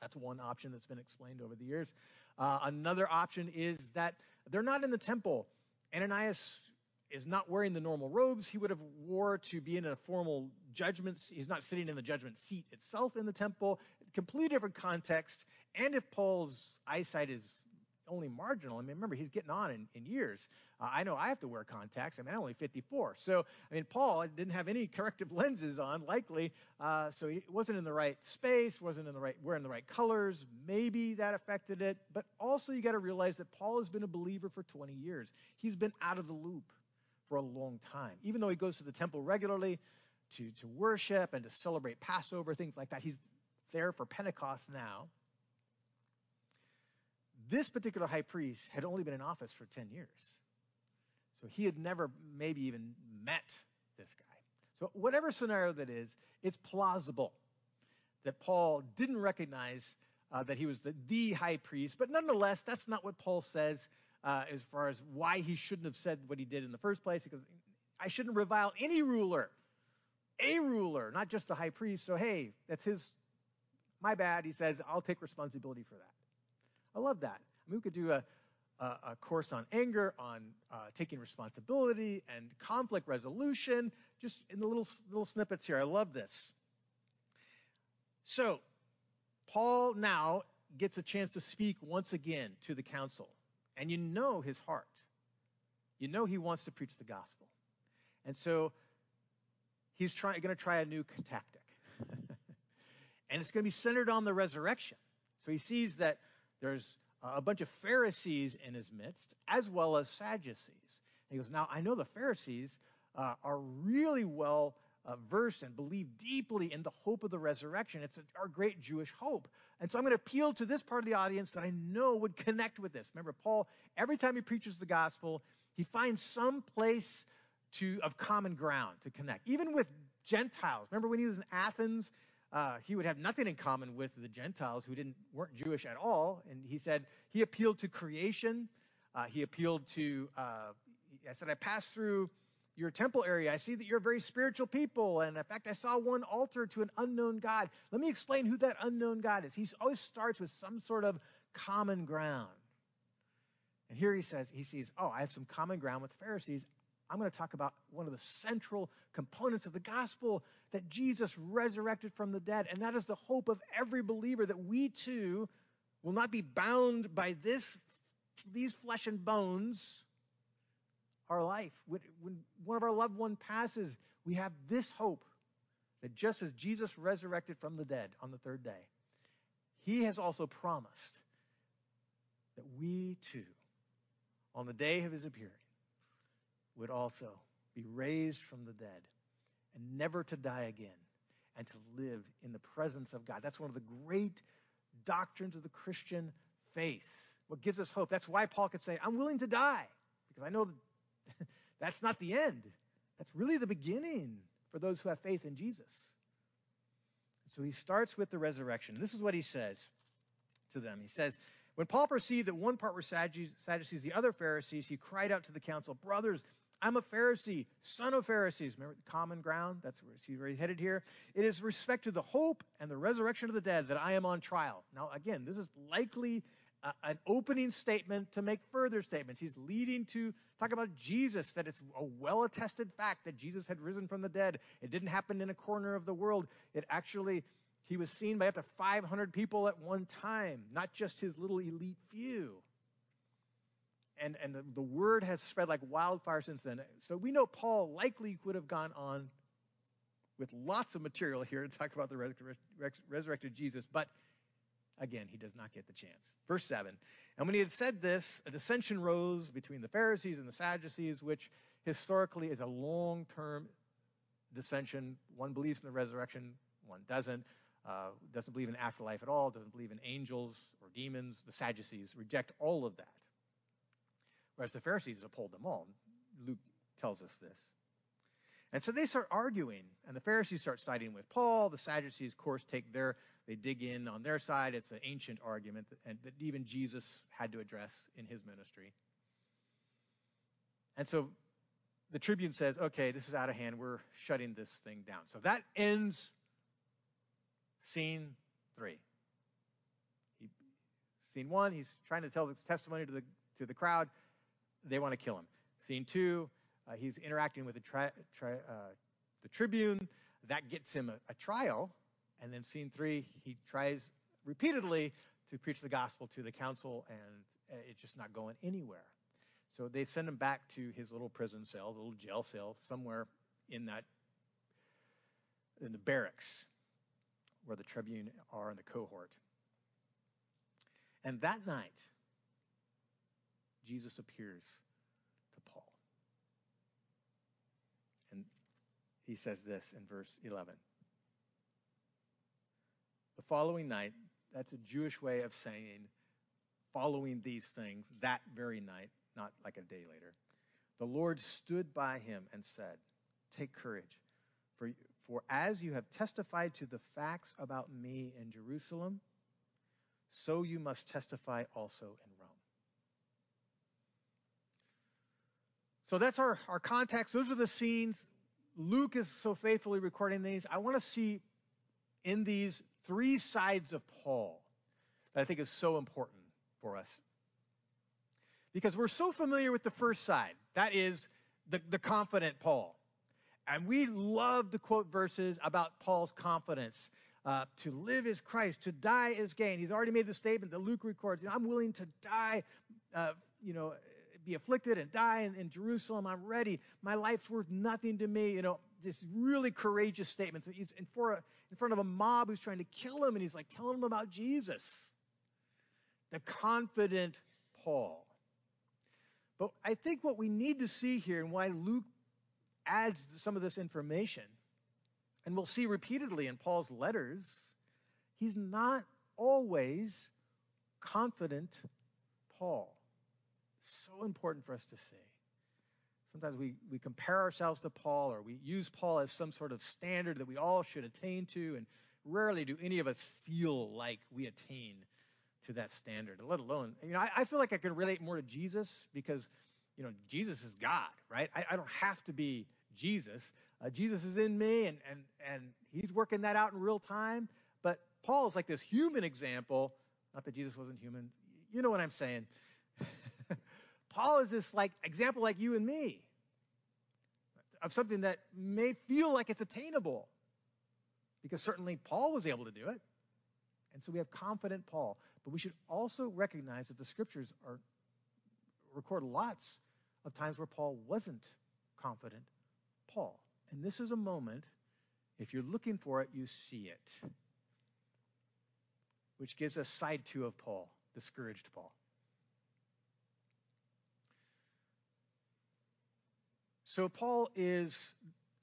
That's one option that's been explained over the years. Another option is that they're not in the temple. Ananias is not wearing the normal robes he would have wore to be in a formal judgment. He's not sitting in the judgment seat itself in the temple. Completely different context. And if Paul's eyesight is only marginal, I mean, remember, he's getting on in years. I know I have to wear contacts. I mean, I'm only 54. So, I mean, Paul didn't have any corrective lenses on, likely. So he wasn't in the right space, wasn't in the right, wearing the right colors. Maybe that affected it. But also, you got to realize that Paul has been a believer for 20 years. He's been out of the loop for a long time. Even though he goes to the temple regularly to worship and to celebrate Passover, things like that, he's there for Pentecost now. This particular high priest had only been in office for 10 years. So he had never maybe even met this guy. So whatever scenario that is, it's plausible that Paul didn't recognize that he was the high priest. But nonetheless, that's not what Paul says as far as why he shouldn't have said what he did in the first place. Because I shouldn't revile any ruler, a ruler, not just the high priest. So, hey, that's my bad. He says, I'll take responsibility for that. I love that. I mean, we could do a course on anger, on taking responsibility and conflict resolution, just in the little snippets here. I love this. So, Paul now gets a chance to speak once again to the council. And you know his heart. You know he wants to preach the gospel. And so, he's going to try a new tactic. And it's going to be centered on the resurrection. So he sees that there's a bunch of Pharisees in his midst, as well as Sadducees. And he goes, now, I know the Pharisees are really well versed and believe deeply in the hope of the resurrection. It's our great Jewish hope. And so I'm going to appeal to this part of the audience that I know would connect with this. Remember, Paul, every time he preaches the gospel, he finds some place of common ground to connect. Even with Gentiles. Remember when he was in Athens, he would have nothing in common with the Gentiles who weren't Jewish at all. And he said he appealed to creation. He appealed to, I said, I passed through your temple area. I see that you're a very spiritual people. And in fact, I saw one altar to an unknown God. Let me explain who that unknown God is. He always starts with some sort of common ground. And here he sees, I have some common ground with the Pharisees. I'm going to talk about one of the central components of the gospel, that Jesus resurrected from the dead. And that is the hope of every believer, that we too will not be bound by these flesh and bones, our life. When one of our loved one passes, we have this hope that just as Jesus resurrected from the dead on the third day, he has also promised that we too, on the day of his appearing, would also be raised from the dead and never to die again and to live in the presence of God. That's one of the great doctrines of the Christian faith. What gives us hope. That's why Paul could say, I'm willing to die, because I know that that's not the end. That's really the beginning for those who have faith in Jesus. So he starts with the resurrection. This is what he says to them. He says, when Paul perceived that one part were Sadducees, the other Pharisees, he cried out to the council, brothers, I'm a Pharisee, son of Pharisees. Remember the common ground? That's where he's headed here. It is with respect to the hope and the resurrection of the dead that I am on trial. Now, again, this is likely an opening statement to make further statements. He's leading to talk about Jesus, that it's a well-attested fact that Jesus had risen from the dead. It didn't happen in a corner of the world. He was seen by up to 500 people at one time, not just his little elite few. And the word has spread like wildfire since then. So we know Paul likely would have gone on with lots of material here to talk about the resurrected Jesus. But again, he does not get the chance. Verse 7. And when he had said this, a dissension rose between the Pharisees and the Sadducees, which historically is a long-term dissension. One believes in the resurrection, one doesn't. Doesn't believe in afterlife at all, doesn't believe in angels or demons. The Sadducees reject all of that. Whereas the Pharisees uphold them all. Luke tells us this. And so they start arguing, and the Pharisees start siding with Paul. The Sadducees, of course, they dig in on their side. It's an ancient argument that even Jesus had to address in his ministry. And so the Tribune says, okay, this is out of hand. We're shutting this thing down. So that ends scene 3. Scene 1, he's trying to tell his testimony to the crowd. They want to kill him. Scene 2, he's interacting with the tribune. That gets him a trial. And then scene 3, he tries repeatedly to preach the gospel to the council, and it's just not going anywhere. So they send him back to his little prison cell, the little jail cell, somewhere in the barracks where the tribune are in the cohort. And that night, Jesus appears to Paul. And he says this in verse 11. The following night, that's a Jewish way of saying following these things that very night, not like a day later. The Lord stood by him and said, "Take courage, for as you have testified to the facts about me in Jerusalem, so you must testify also in Rome." So that's our context. Those are the scenes. Luke is so faithfully recording these. I want to see in these 3 sides of Paul that I think is so important for us. Because we're so familiar with the first side. That is the confident Paul. And we love to quote verses about Paul's confidence. To live is Christ, to die is gain. He's already made the statement that Luke records, I'm willing to die, be afflicted and die in Jerusalem. I'm ready. My life's worth nothing to me. This really courageous statement. So he's in front of a mob who's trying to kill him, and he's like telling them about Jesus. The confident Paul. But I think what we need to see here, and why Luke adds some of this information, and we'll see repeatedly in Paul's letters, he's not always confident Paul. So important for us to see. Sometimes we compare ourselves to Paul, or we use Paul as some sort of standard that we all should attain to, and rarely do any of us feel like we attain to that standard, let alone, I feel like I can relate more to Jesus because, Jesus is God, right? I don't have to be Jesus. Jesus is in me, and he's working that out in real time. But Paul is like this human example. Not that Jesus wasn't human. You know what I'm saying. Paul is this example like you and me of something that may feel like it's attainable, because certainly Paul was able to do it. And so we have confident Paul. But we should also recognize that the scriptures record lots of times where Paul wasn't confident Paul. And this is a moment, if you're looking for it, you see it. Which gives us side 2 of Paul, discouraged Paul. So Paul is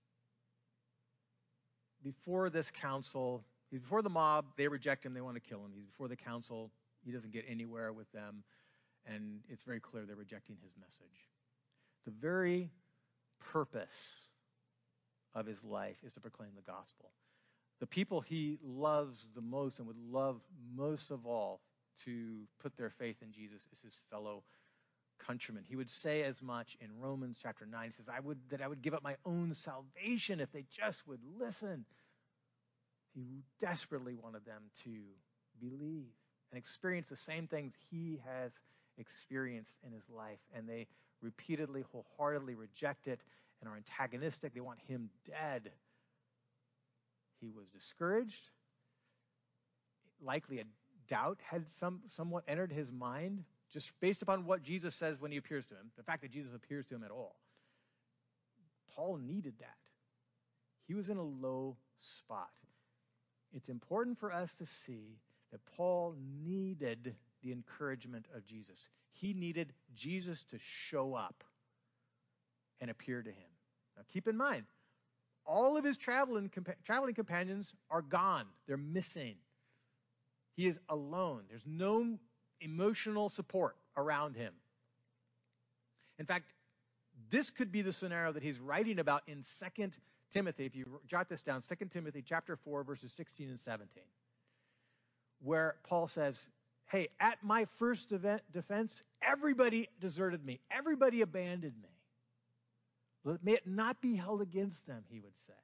before this council. He's before the mob. They reject him. They want to kill him. He's before the council. He doesn't get anywhere with them. And it's very clear they're rejecting his message. The very purpose of his life is to proclaim the gospel. The people he loves the most and would love most of all to put their faith in Jesus is his fellow countrymen. He would say as much in Romans chapter 9. He says, I would give up my own salvation if they just would listen. He desperately wanted them to believe and experience the same things he has experienced in his life. And they repeatedly, wholeheartedly reject it and are antagonistic. They want him dead. He was discouraged. Likely a doubt had somewhat entered his mind, just based upon what Jesus says when he appears to him, the fact that Jesus appears to him at all. Paul needed that. He was in a low spot. It's important for us to see that Paul needed the encouragement of Jesus. He needed Jesus to show up and appear to him. Now keep in mind, all of his traveling companions are gone. They're missing. He is alone. There's no emotional support around him. In fact, this could be the scenario that he's writing about in 2 Timothy. If you jot this down, 2 Timothy chapter 4, verses 16 and 17, where Paul says, hey, at my first defense, everybody deserted me. Everybody abandoned me. May it not be held against them, he would say.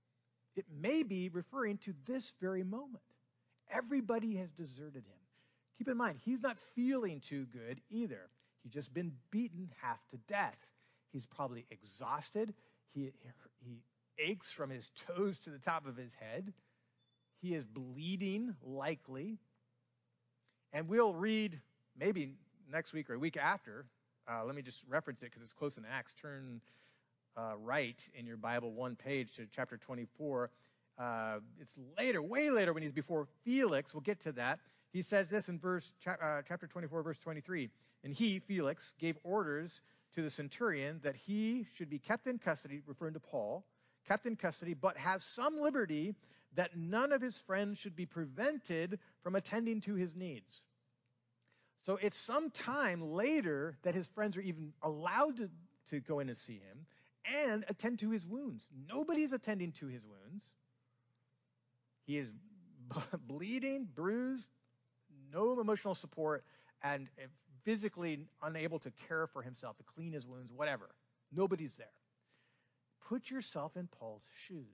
It may be referring to this very moment. Everybody has deserted him. Keep in mind, he's not feeling too good either. He's just been beaten half to death. He's probably exhausted. He aches from his toes to the top of his head. He is bleeding, likely. And we'll read maybe next week or a week after. Let me just reference it because it's close in Acts. Turn right in your Bible one page to chapter 24. It's later, way later, when he's before Felix. We'll get to that. He says this in chapter 24, verse 23. And he, Felix, gave orders to the centurion that he should be kept in custody, referring to Paul, kept in custody, but have some liberty, that none of his friends should be prevented from attending to his needs. So it's some time later that his friends are even allowed to go in and see him and attend to his wounds. Nobody's attending to his wounds. He is bleeding, bruised, no emotional support, and physically unable to care for himself, to clean his wounds, whatever. Nobody's there. Put yourself in Paul's shoes.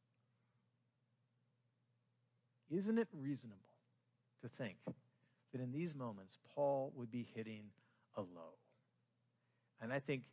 Isn't it reasonable to think that in these moments, Paul would be hitting a low? And I think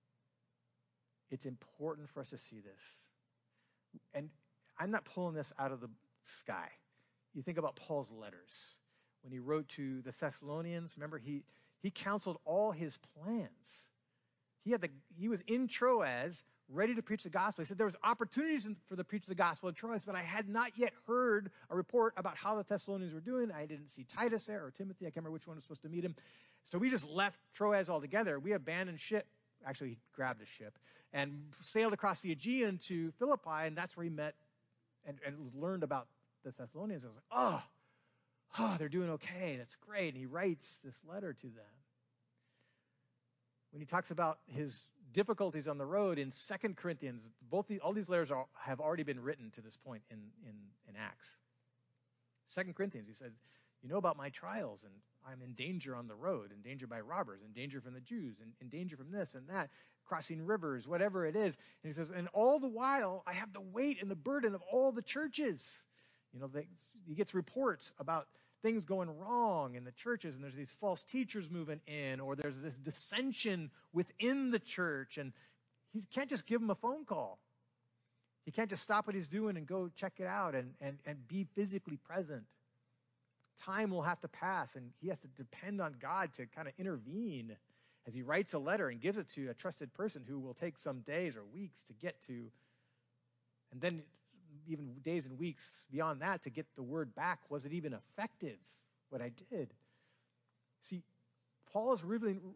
it's important for us to see this. And I'm not pulling this out of the sky. You think about Paul's letters. When he wrote to the Thessalonians, remember, he counseled all his plans. He was in Troas, ready to preach the gospel. He said there was opportunities for the preach of the gospel in Troas, but I had not yet heard a report about how the Thessalonians were doing. I didn't see Titus there or Timothy. I can't remember which one was supposed to meet him. So we just left Troas altogether. We abandoned ship. Actually, he grabbed a ship and sailed across the Aegean to Philippi, and that's where he met and learned about the Thessalonians. I was like, oh, they're doing okay. That's great. And he writes this letter to them. When he talks about his difficulties on the road in 2 Corinthians, all these letters have already been written to this point in Acts. 2 Corinthians, he says, you know about my trials, and I'm in danger on the road, in danger by robbers, in danger from the Jews, in danger from this and that, crossing rivers, whatever it is. And he says, and all the while, I have the weight and the burden of all the churches. He gets reports about things going wrong in the churches, and there's these false teachers moving in, or there's this dissension within the church, and he can't just give them a phone call. He can't just stop what he's doing and go check it out and be physically present. Time will have to pass, and he has to depend on God to kind of intervene as he writes a letter and gives it to a trusted person who will take some days or weeks to get to, and then even days and weeks beyond that to get the word back. Was it even effective, what I did? See, Paul is living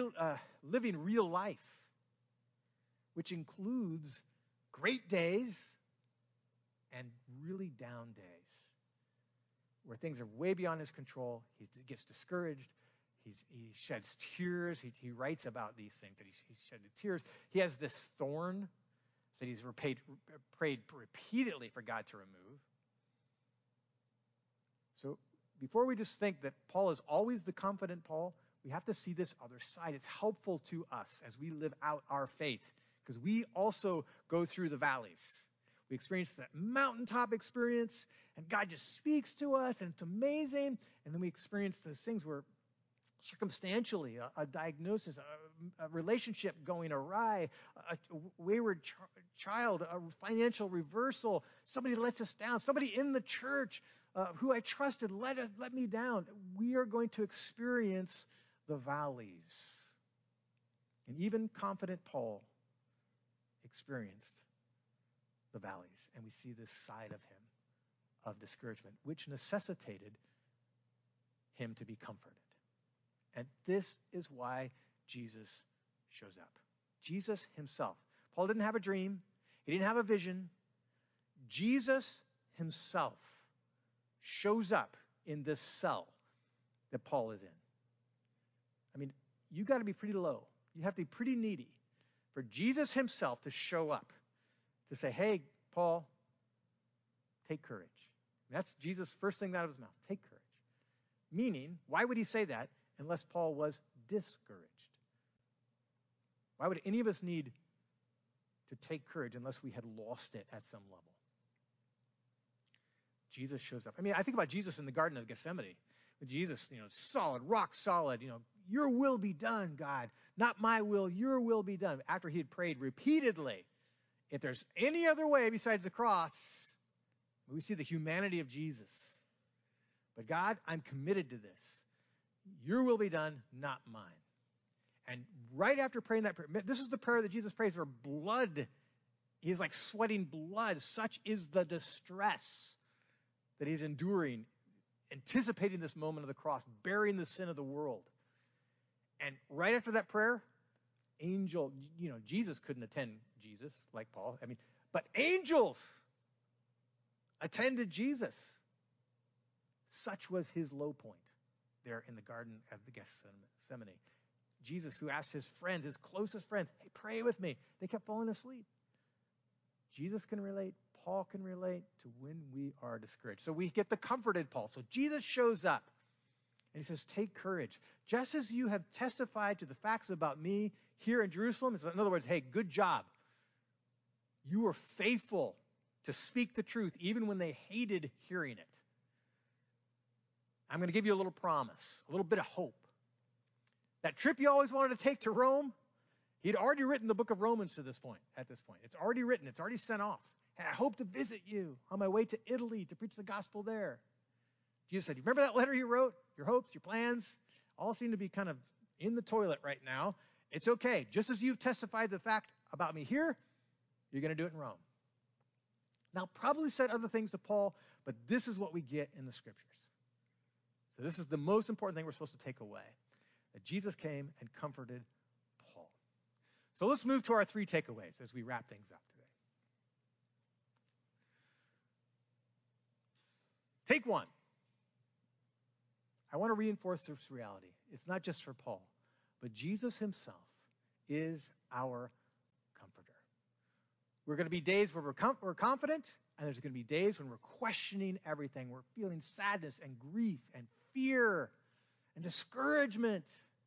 real life, which includes great days and really down days, where things are way beyond his control. He gets discouraged. He sheds tears. He writes about these things, that he's shedding tears. He has this thorn that he's prayed repeatedly for God to remove. So before we just think that Paul is always the confident Paul, we have to see this other side. It's helpful to us as we live out our faith, because we also go through the valleys. We experience that mountaintop experience, and God just speaks to us, and it's amazing. And then we experience those things where circumstantially, a diagnosis, a relationship going awry, a wayward child, a financial reversal, somebody lets us down, somebody in the church who I trusted let me down. We are going to experience the valleys. And even confident Paul experienced the valleys, and we see this side of him of discouragement, which necessitated him to be comforted. And this is why Jesus shows up. Jesus himself. Paul didn't have a dream. He didn't have a vision. Jesus himself shows up in this cell that Paul is in. I mean, you got to be pretty low. You have to be pretty needy for Jesus himself to show up, to say, hey, Paul, take courage. That's Jesus' first thing out of his mouth. Take courage. Meaning, why would he say that unless Paul was discouraged? Why would any of us need to take courage unless we had lost it at some level? Jesus shows up. I mean, I think about Jesus in the Garden of Gethsemane. Jesus, solid, rock solid, your will be done, God. Not my will, your will be done. After he had prayed repeatedly, if there's any other way besides the cross, we see the humanity of Jesus. But God, I'm committed to this. Your will be done, not mine. And right after praying that prayer, this is the prayer that Jesus prays for blood. He's like sweating blood. Such is the distress that he's enduring, anticipating this moment of the cross, bearing the sin of the world. And right after that prayer, Jesus couldn't attend Jesus like Paul. But angels attended Jesus. Such was his low point there in the Garden of the Gethsemane. Jesus, who asked his friends, his closest friends, hey, pray with me. They kept falling asleep. Jesus can relate. Paul can relate to when we are discouraged. So we get the comforted Paul. So Jesus shows up and he says, take courage. Just as you have testified to the facts about me here in Jerusalem, in other words, hey, good job. You were faithful to speak the truth even when they hated hearing it. I'm going to give you a little promise, a little bit of hope. That trip you always wanted to take to Rome, he'd already written the book of Romans at this point. It's already written. It's already sent off. And I hope to visit you on my way to Italy to preach the gospel there. Jesus said, you remember that letter you wrote? Your hopes, your plans, all seem to be kind of in the toilet right now. It's okay. Just as you've testified the fact about me here, you're going to do it in Rome. Now, probably said other things to Paul, but this is what we get in the scriptures. So this is the most important thing we're supposed to take away. That Jesus came and comforted Paul. So let's move to our 3 takeaways as we wrap things up today. Take 1. I want to reinforce this reality. It's not just for Paul, but Jesus himself is our comforter. We're going to be days where we're confident, and there's going to be days when we're questioning everything. We're feeling sadness and grief and fear and discouragement.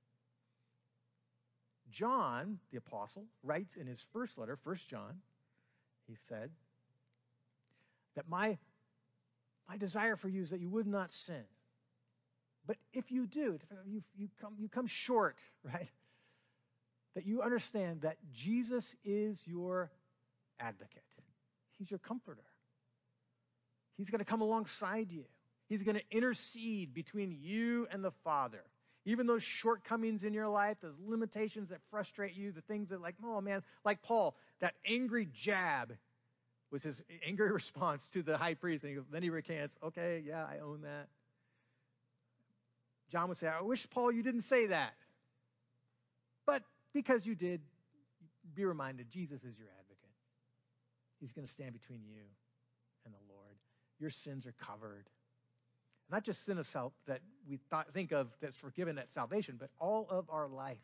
John, the apostle, writes in his first letter, 1 John, he said, that my desire for you is that you would not sin. But if you do, you come short, right? That you understand that Jesus is your advocate. He's your comforter. He's going to come alongside you. He's going to intercede between you and the Father. Even those shortcomings in your life, those limitations that frustrate you, the things that like Paul, that angry jab was his angry response to the high priest. And then he recants, okay, yeah, I own that. John would say, I wish, Paul, you didn't say that. But because you did, be reminded, Jesus is your advocate. He's going to stand between you and the Lord. Your sins are covered. Not just sin of self that we think of that's forgiven at salvation, but all of our life.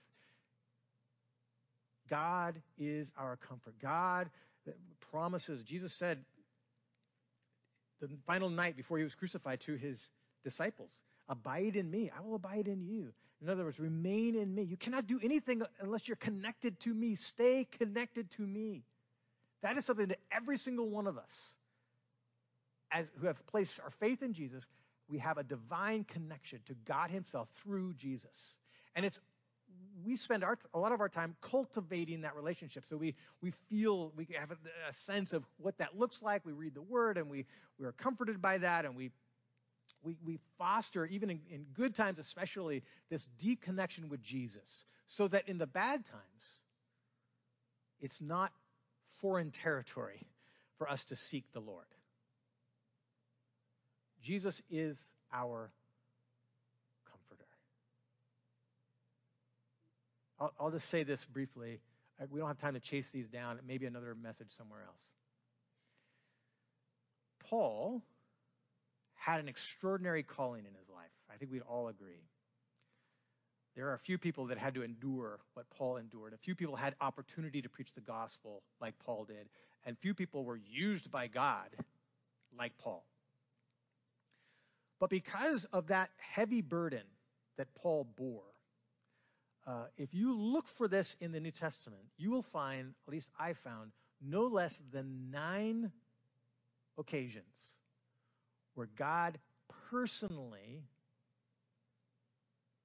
God is our comfort. God promises. Jesus said the final night before he was crucified to his disciples, abide in me. I will abide in you. In other words, remain in me. You cannot do anything unless you're connected to me. Stay connected to me. That is something that every single one of us, who have placed our faith in Jesus, we have a divine connection to God himself through Jesus. And we spend a lot of our time cultivating that relationship. So we have a sense of what that looks like. We read the word and we are comforted by that, and we foster, even in good times especially, this deep connection with Jesus, so that in the bad times, it's not foreign territory for us to seek the Lord. Jesus is our comforter. I'll just say this briefly. We don't have time to chase these down. Maybe another message somewhere else. Paul had an extraordinary calling in his life. I think we'd all agree. There are a few people that had to endure what Paul endured. A few people had opportunity to preach the gospel like Paul did. And few people were used by God like Paul. But because of that heavy burden that Paul bore, if you look for this in the New Testament, you will find, at least I found, no less than 9 occasions where God personally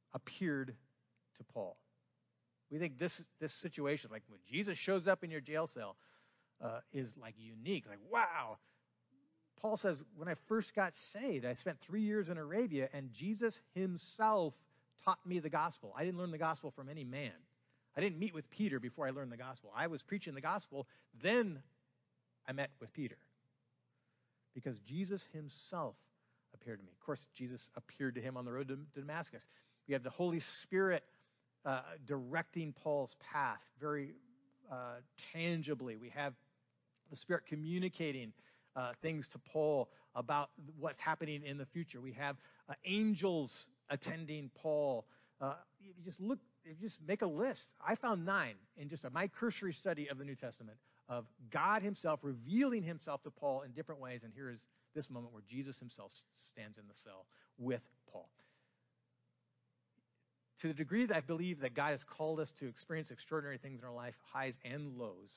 appeared to Paul. We think this situation, like when Jesus shows up in your jail cell, is like unique. Like, wow. Paul says, when I first got saved, I spent 3 years in Arabia, and Jesus himself taught me the gospel. I didn't learn the gospel from any man. I didn't meet with Peter before I learned the gospel. I was preaching the gospel, then I met with Peter. Because Jesus himself appeared to me. Of course, Jesus appeared to him on the road to Damascus. We have the Holy Spirit directing Paul's path very tangibly. We have the Spirit communicating things to Paul about what's happening in the future. We have angels attending Paul. You just make a list. I found 9 in just my cursory study of the New Testament of God himself revealing himself to Paul in different ways. And here is this moment where Jesus himself stands in the cell with Paul. To the degree that I believe that God has called us to experience extraordinary things in our life, highs and lows,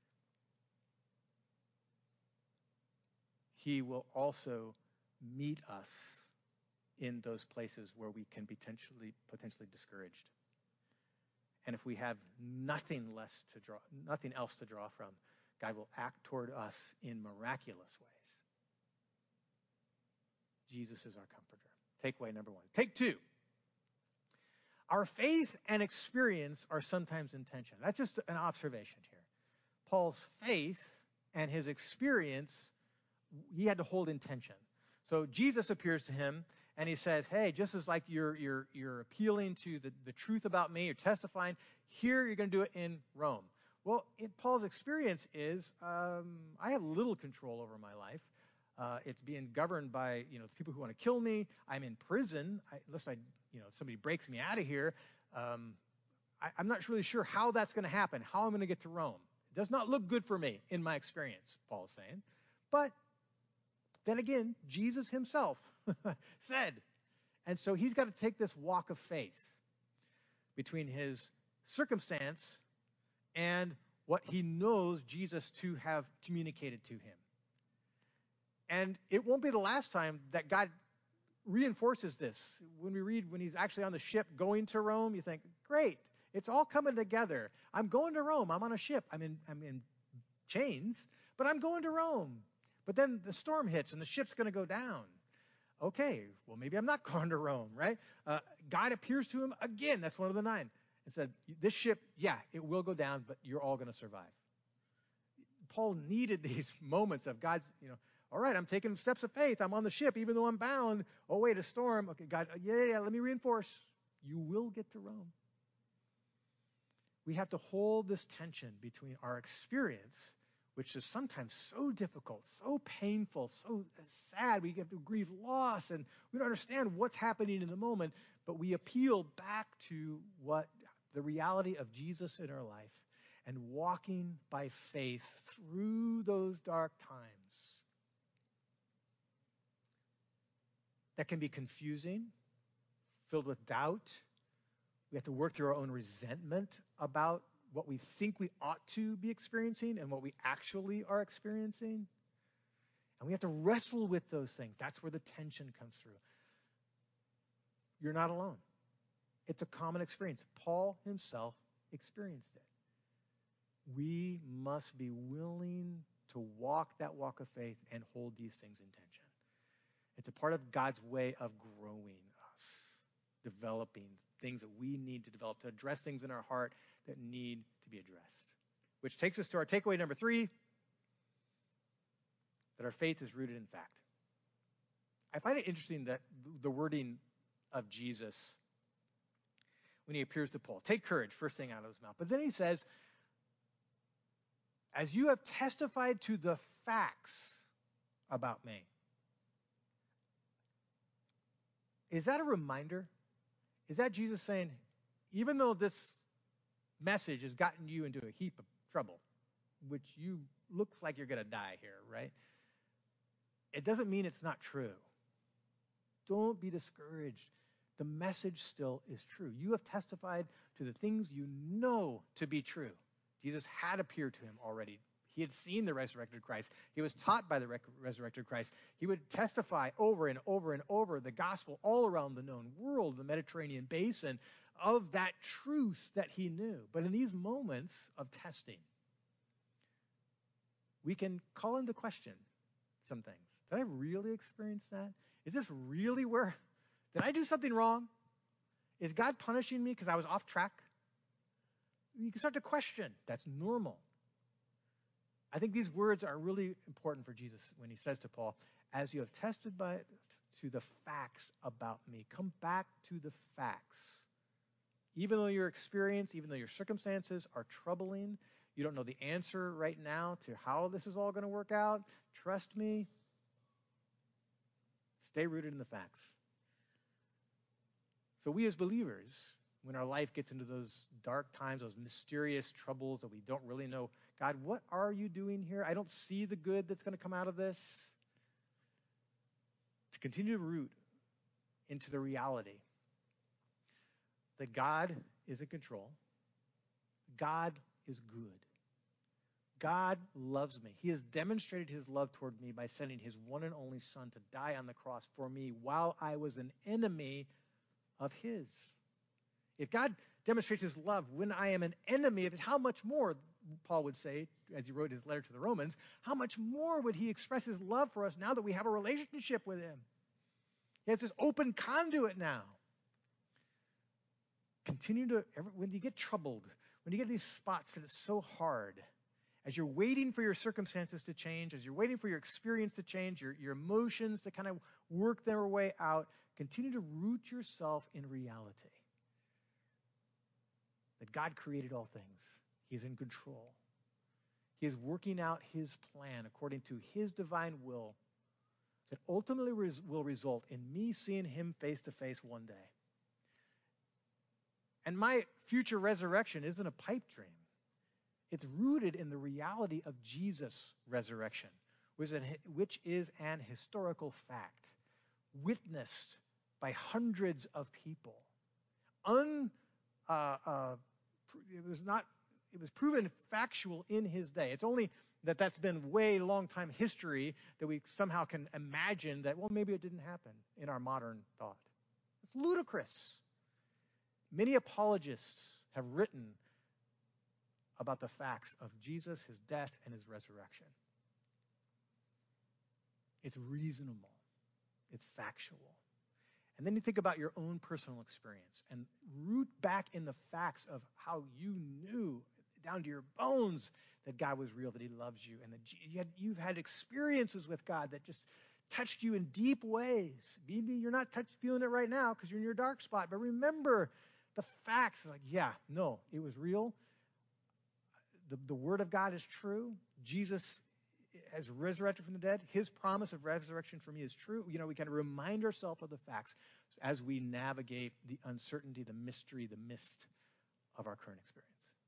he will also meet us in those places where we can potentially discouraged. And if we have nothing else to draw from, God will act toward us in miraculous ways. Jesus is our comforter. Takeaway number 1. Take 2. Our faith and experience are sometimes in tension. That's just an observation here. Paul's faith and his experience, he had to hold in tension. So Jesus appears to him and he says, hey, just as like you're appealing to the truth about me, you're testifying, here you're going to do it in Rome. Well, Paul's experience is I have little control over my life. It's being governed by the people who want to kill me. I'm in prison unless somebody breaks me out of here. I'm not really sure how that's going to happen, how I'm going to get to Rome. It does not look good for me in my experience, Paul is saying. But then again, Jesus himself said. And so he's got to take this walk of faith between his circumstance and what he knows Jesus to have communicated to him. And it won't be the last time that God reinforces this. When we read when he's actually on the ship going to Rome, you think, great, it's all coming together. I'm going to Rome. I'm on a ship. I'm in chains, but I'm going to Rome. But then the storm hits and the ship's going to go down. Okay, well, maybe I'm not going to Rome, right? God appears to him again. That's one of the 9. And said, this ship, yeah, it will go down, but you're all going to survive. Paul needed these moments of God's, all right, I'm taking steps of faith. I'm on the ship, even though I'm bound. Oh, wait, a storm. Okay, God, yeah, let me reinforce. You will get to Rome. We have to hold this tension between our experience, which is sometimes so difficult, so painful, so sad. We have to grieve loss, and we don't understand what's happening in the moment, but we appeal back to what the reality of Jesus in our life and walking by faith through those dark times. That can be confusing, filled with doubt. We have to work through our own resentment about what we think we ought to be experiencing and what we actually are experiencing. And we have to wrestle with those things. That's where the tension comes through. You're not alone. It's a common experience. Paul himself experienced it. We must be willing to walk that walk of faith and hold these things in tension. It's a part of God's way of growing us, developing things that we need to develop, to address things in our heart that need to be addressed. Which takes us to our takeaway number 3, that our faith is rooted in fact. I find it interesting that the wording of Jesus when he appears to Paul. Take courage, first thing out of his mouth. But then he says, as you have testified to the facts about me. Is that a reminder? Is that Jesus saying, even though this message has gotten you into a heap of trouble, which you looks like you're going to die here, right? It doesn't mean it's not true. Don't be discouraged. The message still is true. You have testified to the things you know to be true. Jesus had appeared to him already. He had seen the resurrected Christ. He was taught by the resurrected Christ. He would testify over and over and over the gospel all around the known world, the Mediterranean basin, of that truth that he knew. But in these moments of testing, we can call into question some things. Did I really experience that? Is this really where? Did I do something wrong? Is God punishing me because I was off track? You can start to question. That's normal. I think these words are really important for Jesus when he says to Paul, as you have tested to the facts about me, come back to the facts. Even though your experience, even though your circumstances are troubling, you don't know the answer right now to how this is all going to work out, trust me. Stay rooted in the facts. So we as believers, when our life gets into those dark times, those mysterious troubles that we don't really know, God, what are you doing here? I don't see the good that's going to come out of this. To continue to root into the reality that God is in control. God is good. God loves me. He has demonstrated his love toward me by sending his one and only Son to die on the cross for me while I was an enemy of his. If God demonstrates his love when I am an enemy of his, how much more, Paul would say, as he wrote his letter to the Romans, how much more would he express his love for us now that we have a relationship with him? He has this open conduit now. Continue to, when you get troubled, when you get these spots that it's so hard, as you're waiting for your circumstances to change, as you're waiting for your experience to change, your emotions to kind of work their way out, continue to root yourself in reality. That God created all things. He's in control. He is working out his plan according to his divine will that ultimately will result in me seeing him face to face one day. And my future resurrection isn't a pipe dream. It's rooted in the reality of Jesus' resurrection, which is an historical fact, witnessed by hundreds of people. It was proven factual in his day. It's only that's been way long time history that we somehow can imagine that, well, maybe it didn't happen in our modern thought. It's ludicrous. Many apologists have written about the facts of Jesus, his death, and his resurrection. It's reasonable. It's factual. And then you think about your own personal experience and root back in the facts of how you knew down to your bones that God was real, that he loves you, and that you've had experiences with God that just touched you in deep ways. Maybe you're not feeling it right now because you're in your dark spot, but remember the facts. Like, yeah, no, it was real. The word of God is true. Jesus has resurrected from the dead. His promise of resurrection for me is true. We kind of remind ourselves of the facts as we navigate the uncertainty, the mystery, the mist of our current experience.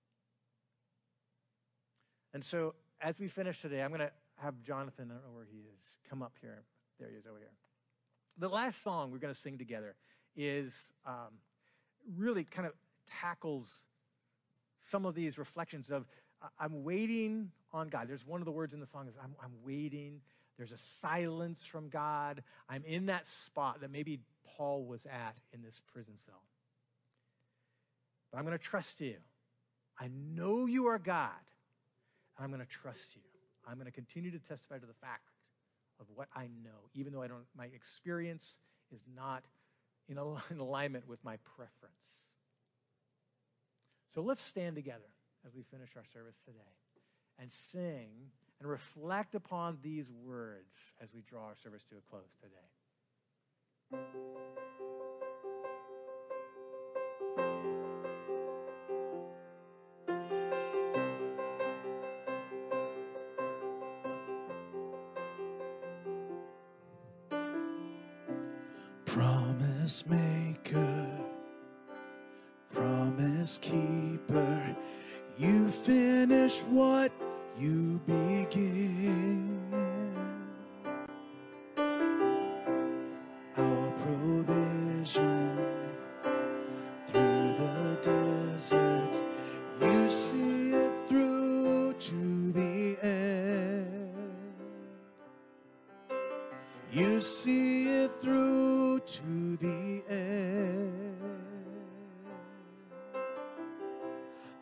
And so as we finish today, I'm going to have Jonathan, I don't know where he is, come up here. There he is over here. The last song we're going to sing together is really kind of tackles some of these reflections of I'm waiting on God. There's one of the words in the song is I'm waiting. There's a silence from God. I'm in that spot that maybe Paul was at in this prison cell. But I'm going to trust you. I know you are God. And I'm going to trust you. I'm going to continue to testify to the fact of what I know, even though my experience is not in alignment with my preference. So let's stand together as we finish our service today and sing and reflect upon these words as we draw our service to a close today. Promise maker, promise keeper, you finish what you begin. Our provision through the desert, you see it through to the end.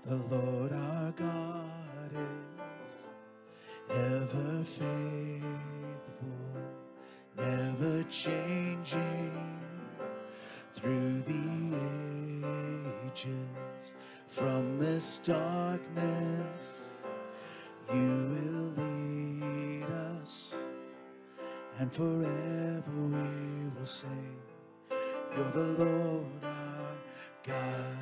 The Lord our God is ever faithful, never changing through the ages. From this darkness you will lead us, and forever we will say, you're the Lord our God.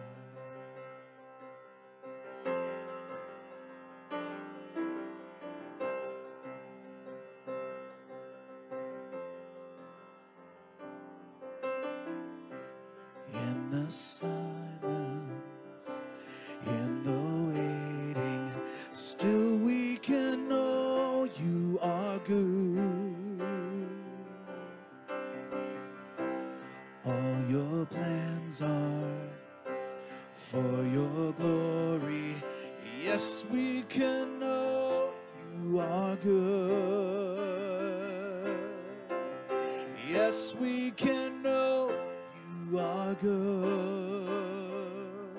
In the silence, in the waiting, still we can know you are good. All your plans are for your glory. Yes, we can know you are good. Yes, we can know you are good.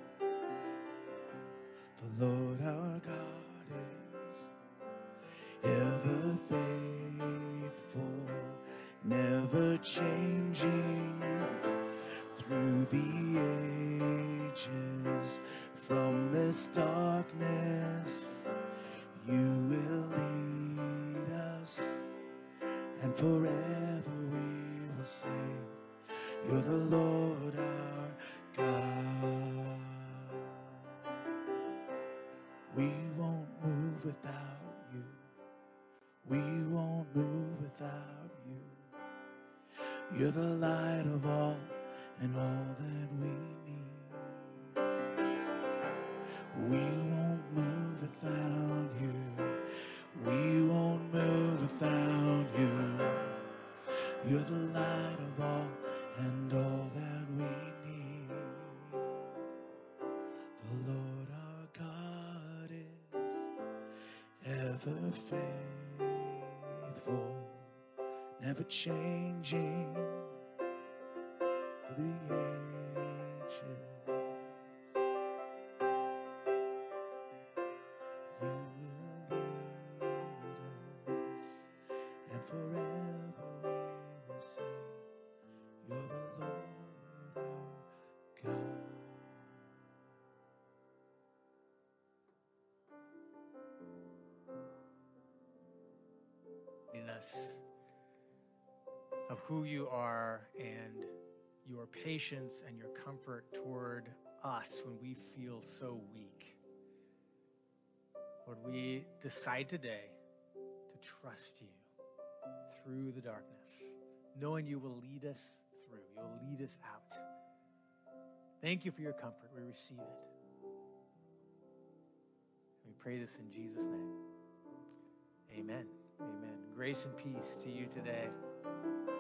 The Lord our God is ever faithful, never changing through the ages. From this darkness you will lead us, and forever we will say, you're the Lord our God. We won't move without you. We won't move without you. You're the light of all and all that we need. We won't move without you. We won't move without you. You're the light of all and all that we need. The Lord our God is ever faithful, never changing through the ages. You will lead us, and forever we will say, you're the Lord our God. Us of who you are and your patience and your comfort toward us when we feel so weak. Lord, we decide today to trust you through the darkness, knowing you will lead us through. You'll lead us out. Thank you for your comfort. We receive it. We pray this in Jesus' name. Amen. Amen. Grace and peace to you today.